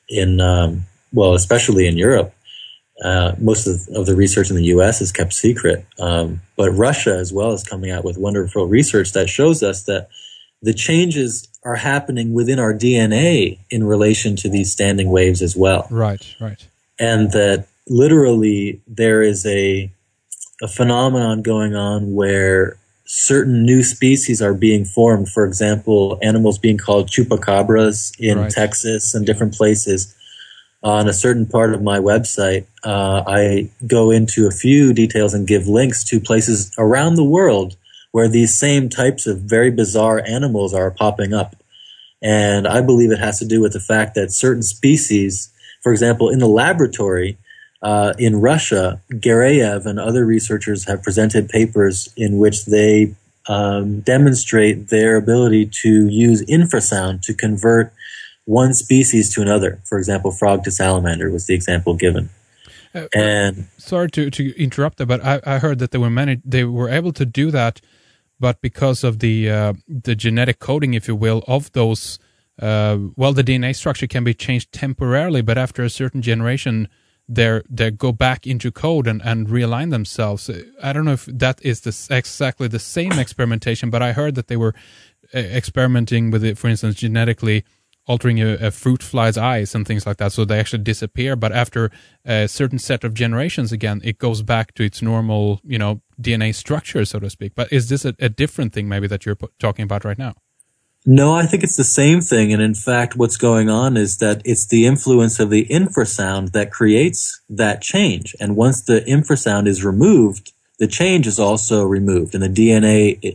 especially in Europe, most of the research in the U.S. is kept secret. But Russia as well is coming out with wonderful research that shows us that the changes are happening within our DNA in relation to these standing waves as well. Right. And that literally there is a phenomenon going on where certain new species are being formed. For example, animals being called chupacabras in Texas and different places. On a certain part of my website, I go into a few details and give links to places around the world where these same types of very bizarre animals are popping up. And I believe it has to do with the fact that certain species, for example, in the laboratory in Russia, Gereyev and other researchers have presented papers in which they demonstrate their ability to use infrasound to convert one species to another. For example, frog to salamander was the example given. And sorry to interrupt there, but I heard that they were able to do that, but because of the genetic coding, if you will, of those, the DNA structure can be changed temporarily, but after a certain generation, they go back into code and realign themselves. I don't know if that is exactly the same experimentation, but I heard that they were experimenting with it, for instance, genetically altering a fruit fly's eyes and things like that, so they actually disappear. But after a certain set of generations, again, it goes back to its normal, DNA structure, so to speak. But is this a different thing, maybe, that you're talking about right now? No, I think it's the same thing. And in fact, what's going on is that it's the influence of the infrasound that creates that change. And once the infrasound is removed, the change is also removed. And the DNA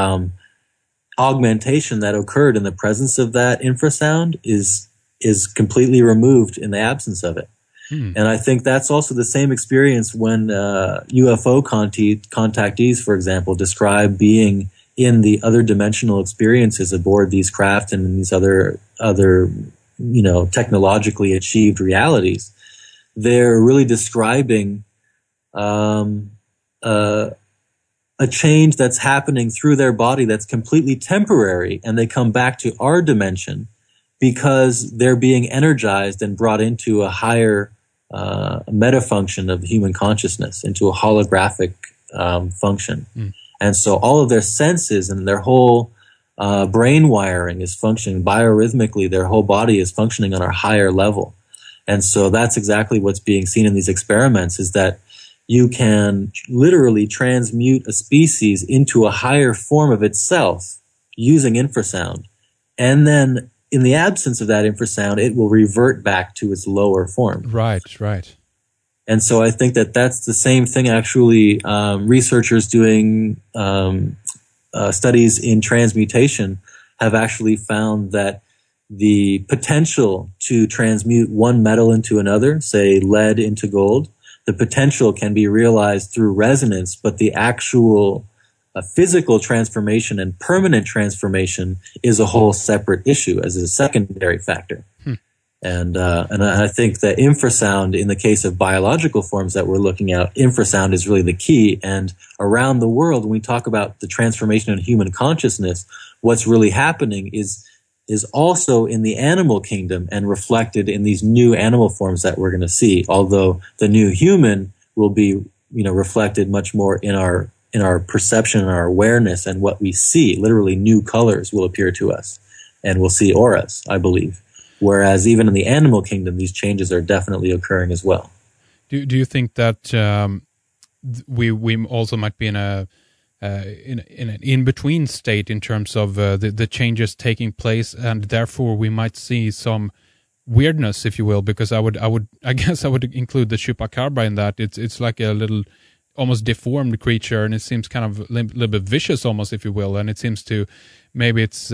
augmentation that occurred in the presence of that infrasound is completely removed in the absence of it. And I think that's also the same experience when UFO contactees, for example, describe being in the other dimensional experiences aboard these craft and in these other technologically achieved realities. They're really describing a change that's happening through their body that's completely temporary, and they come back to our dimension because they're being energized and brought into a higher meta function of human consciousness, into a holographic function. And so all of their senses and their whole brain wiring is functioning biorhythmically. Their whole body is functioning on a higher level. And so that's exactly what's being seen in these experiments, is that you can literally transmute a species into a higher form of itself using infrasound. And then in the absence of that infrasound, it will revert back to its lower form. Right. And so I think that that's the same thing, actually. Researchers doing studies in transmutation have actually found that the potential to transmute one metal into another, say lead into gold, the potential can be realized through resonance, but the actual physical transformation and permanent transformation is a whole separate issue as a secondary factor. And I think that infrasound, in the case of biological forms that we're looking at, infrasound is really the key. And around the world, when we talk about the transformation of human consciousness, what's really happening is also in the animal kingdom and reflected in these new animal forms that we're going to see. Although the new human will be, reflected much more in our perception and our awareness and what we see. Literally, new colors will appear to us. and we'll see auras, I believe. Whereas even in the animal kingdom, these changes are definitely occurring as well. Do you think that we also might be in an in-between state in terms of the changes taking place, and therefore we might see some weirdness, if you will? Because I guess I would include the chupacabra in that. It's like a little, almost deformed creature, and it seems kind of a little bit vicious, almost, if you will. And it seems to maybe it's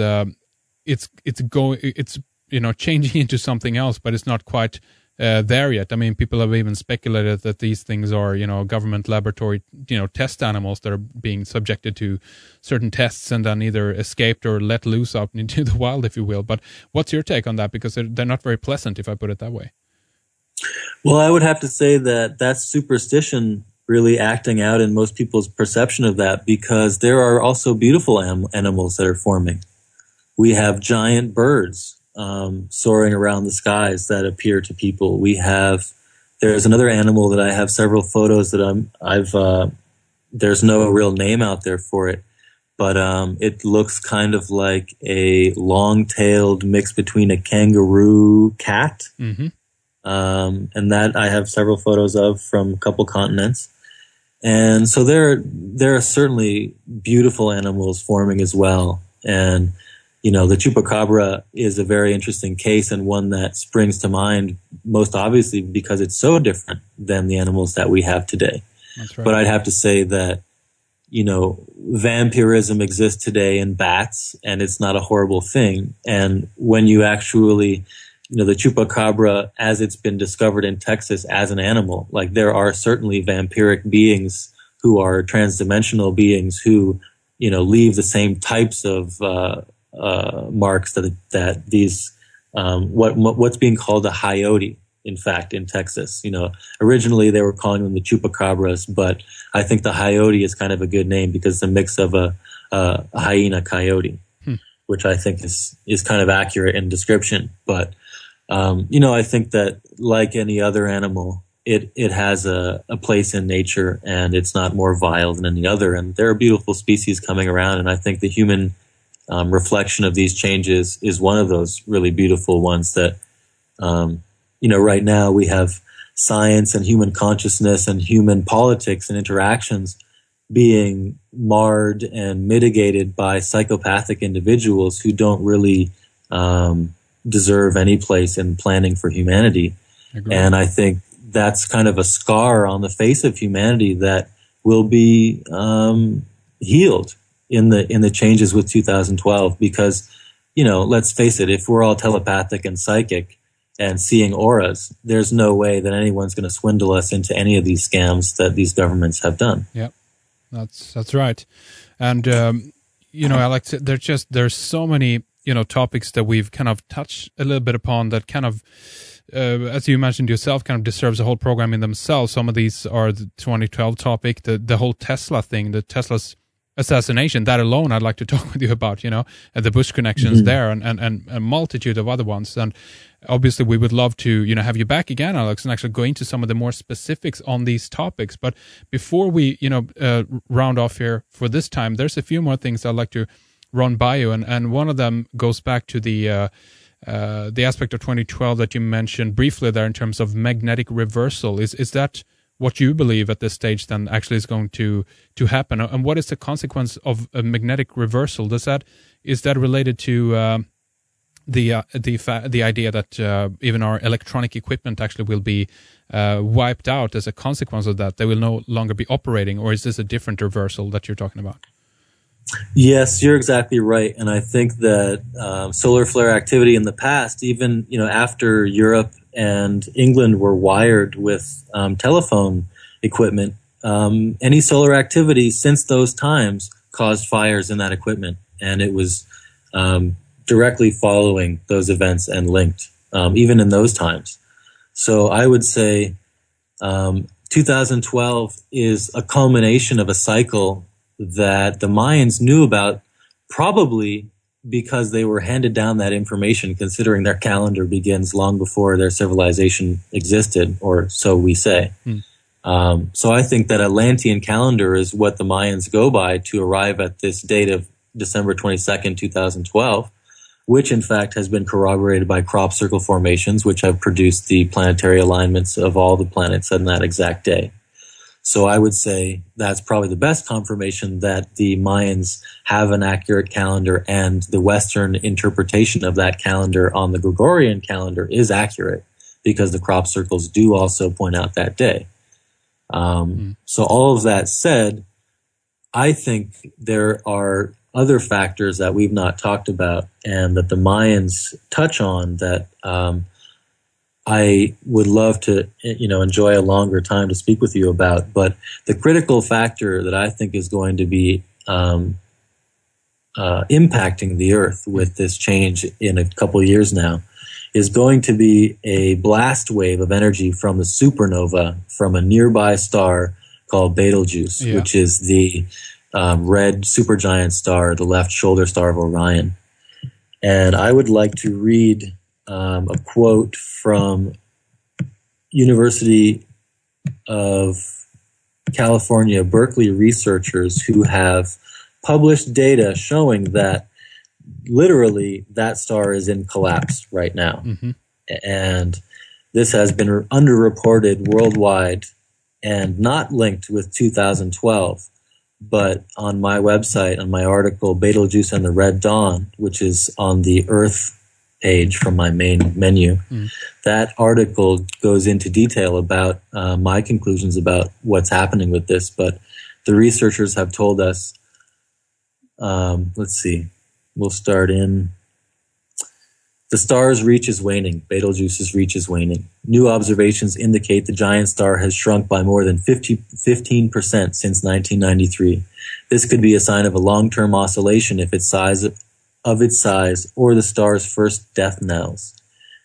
changing into something else, but it's not quite there yet. I mean, people have even speculated that these things are, government laboratory, test animals that are being subjected to certain tests and then either escaped or let loose out into the wild, if you will. But what's your take on that? Because they're not very pleasant, if I put it that way. Well, I would have to say that that's superstition really acting out in most people's perception of that, because there are also beautiful animals that are forming. We have giant birds soaring around the skies that appear to people. There's another animal that I have several photos that there's no real name out there for it, but it looks kind of like a long-tailed mix between a kangaroo cat. Mm-hmm. And that I have several photos of from a couple continents. And so there are certainly beautiful animals forming as well. And the chupacabra is a very interesting case, and one that springs to mind most obviously because it's so different than the animals that we have today. That's right. But I'd have to say that, vampirism exists today in bats, and it's not a horrible thing. And when you actually, the chupacabra, as it's been discovered in Texas as an animal, like there are certainly vampiric beings who are transdimensional beings who, leave the same types of marks that these what's being called a coyote, in fact, in Texas. Originally they were calling them the chupacabras, but I think the coyote is kind of a good name because it's a mix of a hyena coyote, which I think is kind of accurate in description. But I think that like any other animal, it has a place in nature, and it's not more vile than any other. And there are beautiful species coming around, and I think the human reflection of these changes is one of those really beautiful ones that, right now we have science and human consciousness and human politics and interactions being marred and mitigated by psychopathic individuals who don't really deserve any place in planning for humanity. Agreed. And I think that's kind of a scar on the face of humanity that will be healed in the changes with 2012, because, let's face it, if we're all telepathic and psychic and seeing auras, there's no way that anyone's going to swindle us into any of these scams that these governments have done. Yeah, that's right. And, Alex, there's so many, topics that we've kind of touched a little bit upon that kind of, as you mentioned yourself, kind of deserves a whole program in themselves. Some of these are the 2012 topic, the whole Tesla thing, Tesla's assassination. That alone, I'd like to talk with you about, and the Bush connections there, and a multitude of other ones. And obviously, we would love to, have you back again, Alex, and actually go into some of the more specifics on these topics. But before we, round off here for this time, there's a few more things I'd like to run by you, and one of them goes back to the aspect of 2012 that you mentioned briefly there in terms of magnetic reversal. Is that what you believe at this stage then actually is going to happen? And what is the consequence of a magnetic reversal? Is that related to the idea that even our electronic equipment actually will be wiped out as a consequence of that? They will no longer be operating, or is this a different reversal that you're talking about? Yes, you're exactly right. And I think that solar flare activity in the past, even after Europe and England were wired with telephone equipment, any solar activity since those times caused fires in that equipment. And it was directly following those events and linked, even in those times. So I would say 2012 is a culmination of a cycle that the Mayans knew about, probably because they were handed down that information, considering their calendar begins long before their civilization existed, or so we say. So I think that Atlantean calendar is what the Mayans go by to arrive at this date of December 22nd, 2012. which in fact has been corroborated by crop circle formations, which have produced the planetary alignments of all the planets on that exact day. So I would say that's probably the best confirmation that the Mayans have an accurate calendar, and the Western interpretation of that calendar on the Gregorian calendar is accurate, because the crop circles do also point out that day. So all of that said, I think there are other factors that we've not talked about and that the Mayans touch on that I would love to, enjoy a longer time to speak with you about. But the critical factor that I think is going to be impacting the Earth with this change in a couple of years now is going to be a blast wave of energy from the supernova from a nearby star called Betelgeuse, which is the red supergiant star, the left shoulder star of Orion. And I would like to read a quote from University of California, Berkeley researchers who have published data showing that literally that star is in collapse right now. And this has been underreported worldwide and not linked with 2012. But on my website, on my article, Betelgeuse and the Red Dawn, which is on the Earth page from my main menu, that article goes into detail about my conclusions about what's happening with this. But the researchers have told us, let's see, we'll start in. The star's reach is waning. Betelgeuse's reach is waning. New observations indicate the giant star has shrunk by more than 15% since 1993. This could be a sign of a long-term oscillation if its size or the star's first death knells.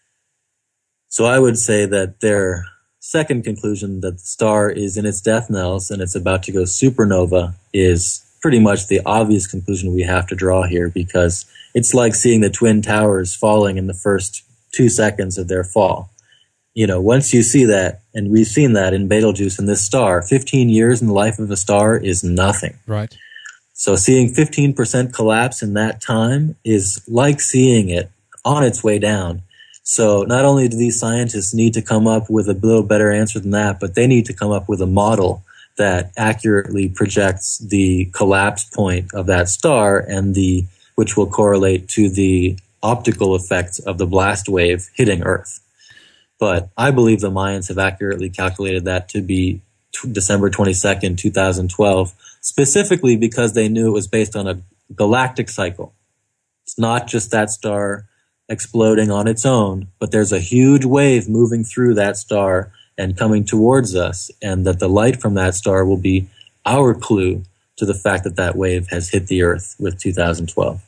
So I would say that their second conclusion, that the star is in its death knells and it's about to go supernova, is pretty much the obvious conclusion we have to draw here, because it's like seeing the Twin Towers falling in the first 2 seconds of their fall. Once you see that, and we've seen that in Betelgeuse and this star, 15 years in the life of a star is nothing. Right. So seeing 15% collapse in that time is like seeing it on its way down. So not only do these scientists need to come up with a little better answer than that, but they need to come up with a model that accurately projects the collapse point of that star and which will correlate to the optical effects of the blast wave hitting Earth. But I believe the Mayans have accurately calculated that to be December 22nd, 2012, specifically because they knew it was based on a galactic cycle. It's not just that star exploding on its own, but there's a huge wave moving through that star and coming towards us, and that the light from that star will be our clue to the fact that that wave has hit the Earth with 2012.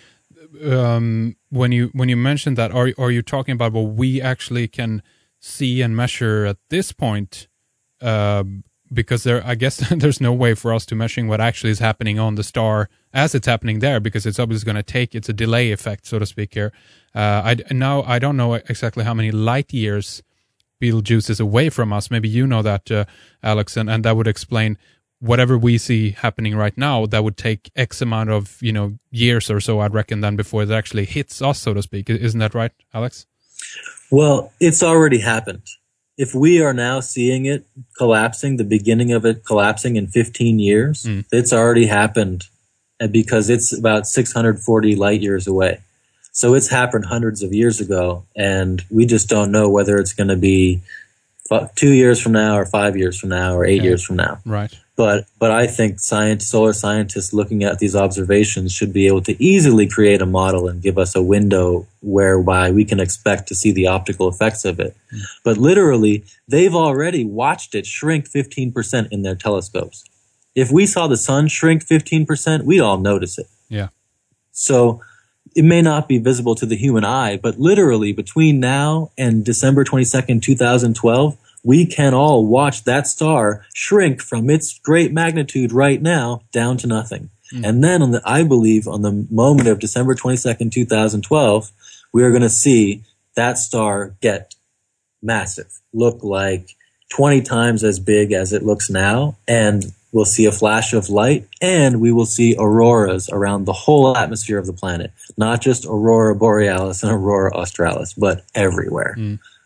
When you mentioned that, are you talking about what we actually can see and measure at this point? Because I guess there's no way for us to measuring what actually is happening on the star as it's happening there, because it's obviously going to it's a delay effect, so to speak here. I don't know exactly how many light years Betelgeuse is away from us. Maybe you know that, Alex, and that would explain whatever we see happening right now. That would take X amount of years or so, I'd reckon, then before it actually hits us, so to speak. Isn't that right, Alex? Well, it's already happened. If we are now seeing it collapsing, the beginning of it collapsing in 15 years, it's already happened, because it's about 640 light years away. So it's happened hundreds of years ago, and we just don't know whether it's going to be 2 years from now or 5 years from now or 8 years from now. Right. But I think solar scientists looking at these observations should be able to easily create a model and give us a window whereby we can expect to see the optical effects of it. But literally, they've already watched it shrink 15% in their telescopes. If we saw the sun shrink 15%, we'd all notice it. Yeah. So it may not be visible to the human eye, but literally between now and December 22nd, 2012, we can all watch that star shrink from its great magnitude right now down to nothing. And then I believe on the moment of December 22nd, 2012, we are going to see that star get massive, look like 20 times as big as it looks now. And we'll see a flash of light, and we will see auroras around the whole atmosphere of the planet. Not just aurora borealis and aurora australis, but everywhere.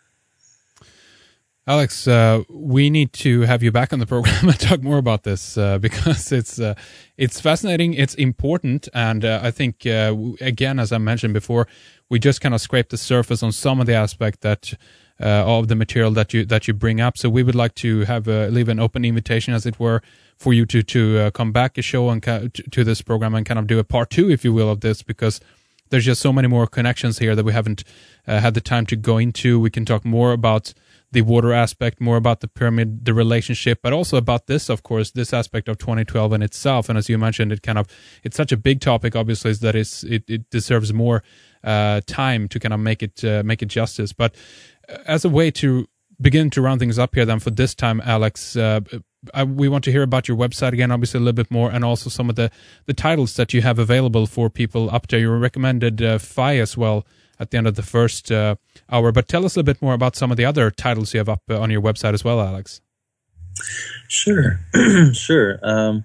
Alex, we need to have you back on the program and talk more about this because it's fascinating, it's important, and I think again, as I mentioned before, we just kind of scraped the surface on some of the aspect that of the material that you bring up. So we would like to have leave an open invitation, as it were, for you to come back a show and to this program and kind of do a part 2, if you will, of this, because there's just so many more connections here that we haven't had the time to go into. We can talk more about the water aspect, more about the pyramid, the relationship, but also about this, of course, this aspect of 2012 in itself. And as you mentioned, it's such a big topic, obviously, that it deserves more time to kind of make it justice. But as a way to begin to round things up here, then, for this time, Alex, we want to hear about your website again, obviously a little bit more, and also some of the titles that you have available for people up there. You recommended Phi as well at the end of the first hour, but tell us a bit more about some of the other titles you have up on your website as well, Alex. Sure. Sure.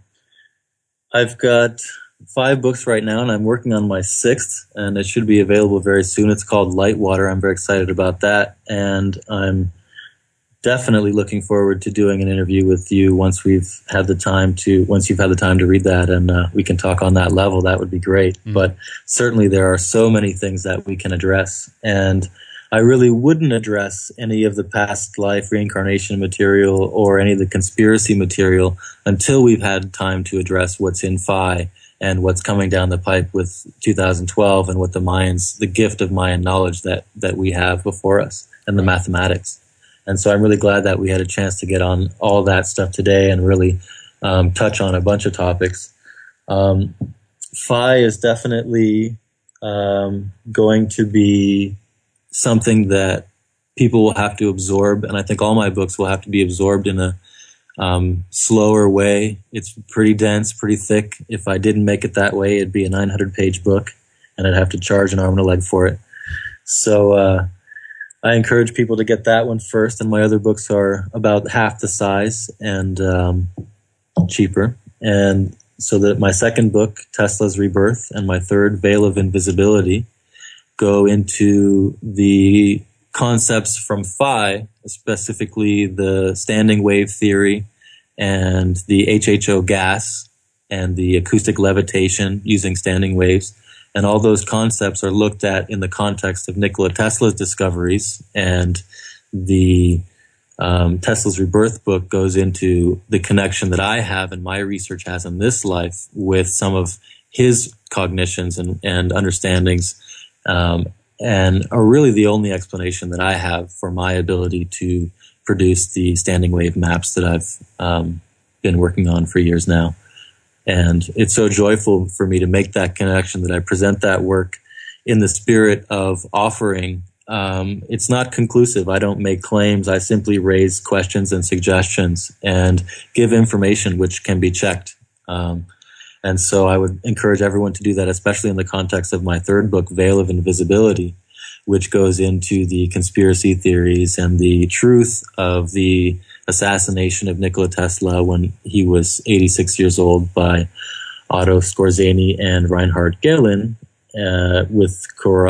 I've got 5 books right now, and I'm working on my 6th, and it should be available very soon. It's called Light Water. I'm very excited about that, and I'm definitely looking forward to doing an interview with you once you've had the time to read that, and we can talk on that level. That would be great. But certainly there are so many things that we can address, and I really wouldn't address any of the past life reincarnation material or any of the conspiracy material until we've had time to address what's in Phi and what's coming down the pipe with 2012 and what the gift of Mayan knowledge that we have before us, and the mathematics. And so I'm really glad that we had a chance to get on all that stuff today and really touch on a bunch of topics. Phi is definitely going to be something that people will have to absorb, and I think all my books will have to be absorbed in a slower way. It's pretty dense, pretty thick. If I didn't make it that way, it'd be a 900-page book, and I'd have to charge an arm and a leg for it. So I encourage people to get that one first, and my other books are about half the size and cheaper. And so that my second book, Tesla's Rebirth, and my third, Veil of Invisibility, go into the concepts from Phi, specifically the standing wave theory and the HHO gas and the acoustic levitation using standing waves. And all those concepts are looked at in the context of Nikola Tesla's discoveries. And the Tesla's Rebirth book goes into the connection that I have and my research has in this life with some of his cognitions and understandings, and are really the only explanation that I have for my ability to produce the standing wave maps that I've been working on for years now. And it's so joyful for me to make that connection that I present that work in the spirit of offering. It's not conclusive. I don't make claims. I simply raise questions and suggestions and give information which can be checked. And so I would encourage everyone to do that, especially in the context of my third book, Veil of Invisibility, which goes into the conspiracy theories and the truth of the assassination of Nikola Tesla when he was 86 years old by Otto Skorzeny and Reinhard Gehlen, with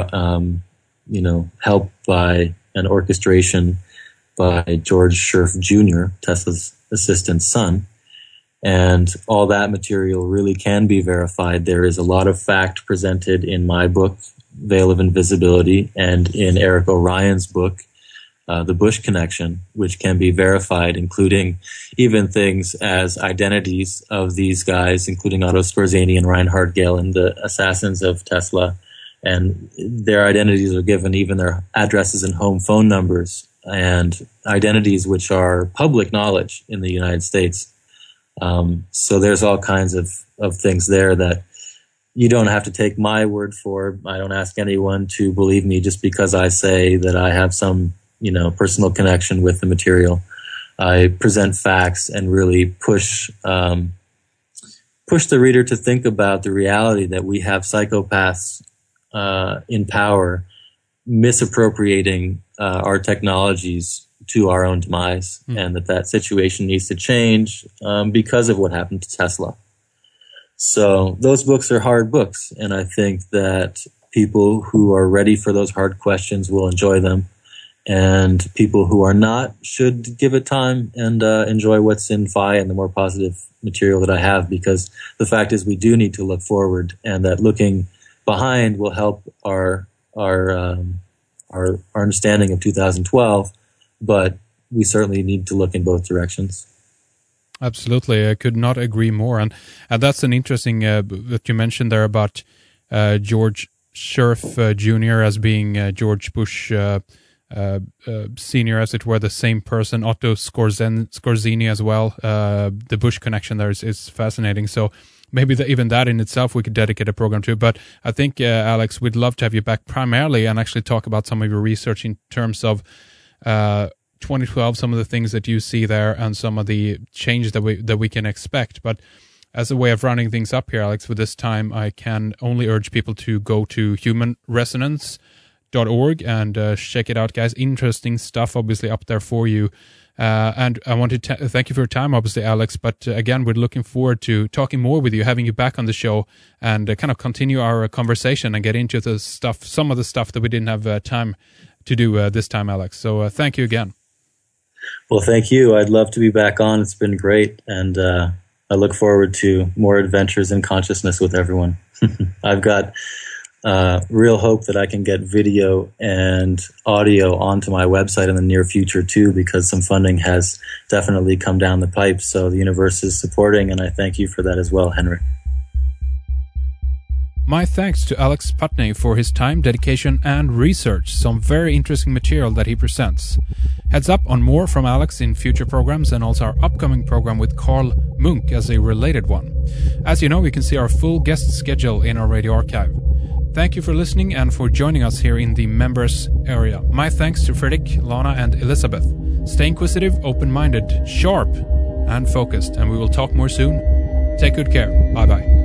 help by an orchestration by George Scherf Jr., Tesla's assistant's son. And all that material really can be verified. There is a lot of fact presented in my book, Veil of Invisibility, and in Eric Orion's book, The Bush Connection, which can be verified, including even things as identities of these guys, including Otto Skorzeny and Reinhard Gehlen, the assassins of Tesla. And their identities are given, even their addresses and home phone numbers, and identities which are public knowledge in the United States. So there's all kinds of things there that you don't have to take my word for. I don't ask anyone to believe me just because I say that I have some, personal connection with the material. I present facts and really push the reader to think about the reality that we have psychopaths in power misappropriating our technologies to our own demise, and that situation needs to change because of what happened to Tesla. So those books are hard books, and I think that people who are ready for those hard questions will enjoy them, and people who are not should give it time and enjoy what's in Phi and the more positive material that I have, because the fact is we do need to look forward, and that looking behind will help our understanding of 2012, but we certainly need to look in both directions. Absolutely. I could not agree more. And that's an interesting that you mentioned there about George Scherf Jr. as being George Bush Senior, as it were, the same person. Otto Skorzeny as well. The Bush connection there is fascinating. So maybe even that in itself we could dedicate a program to. But I think, Alex, we'd love to have you back primarily and actually talk about some of your research in terms of 2012, some of the things that you see there and some of the changes that we can expect. But as a way of rounding things up here, Alex, for this time, I can only urge people to go to humanresonance.org and check it out, guys. Interesting stuff, obviously, up there for you. And I want to thank you for your time, obviously, Alex. But again, we're looking forward to talking more with you, having you back on the show, and kind of continue our conversation and get into the stuff, some of the stuff that we didn't have time to do this time, Alex. So thank you again. Well, thank you. I'd love to be back on. It's been great, and I look forward to more adventures in consciousness with everyone. I've got real hope that I can get video and audio onto my website in the near future too, because some funding has definitely come down the pipe. So the universe is supporting, and I thank you for that as well, Henrik. My thanks to Alex Putney for his time, dedication, and research. Some very interesting material that he presents. Heads up on more from Alex in future programs, and also our upcoming program with Carl Munk as a related one. As you know, you can see our full guest schedule in our radio archive. Thank you for listening and for joining us here in the members area. My thanks to Fredrik, Lana, and Elizabeth. Stay inquisitive, open-minded, sharp, and focused, and we will talk more soon. Take good care. Bye-bye.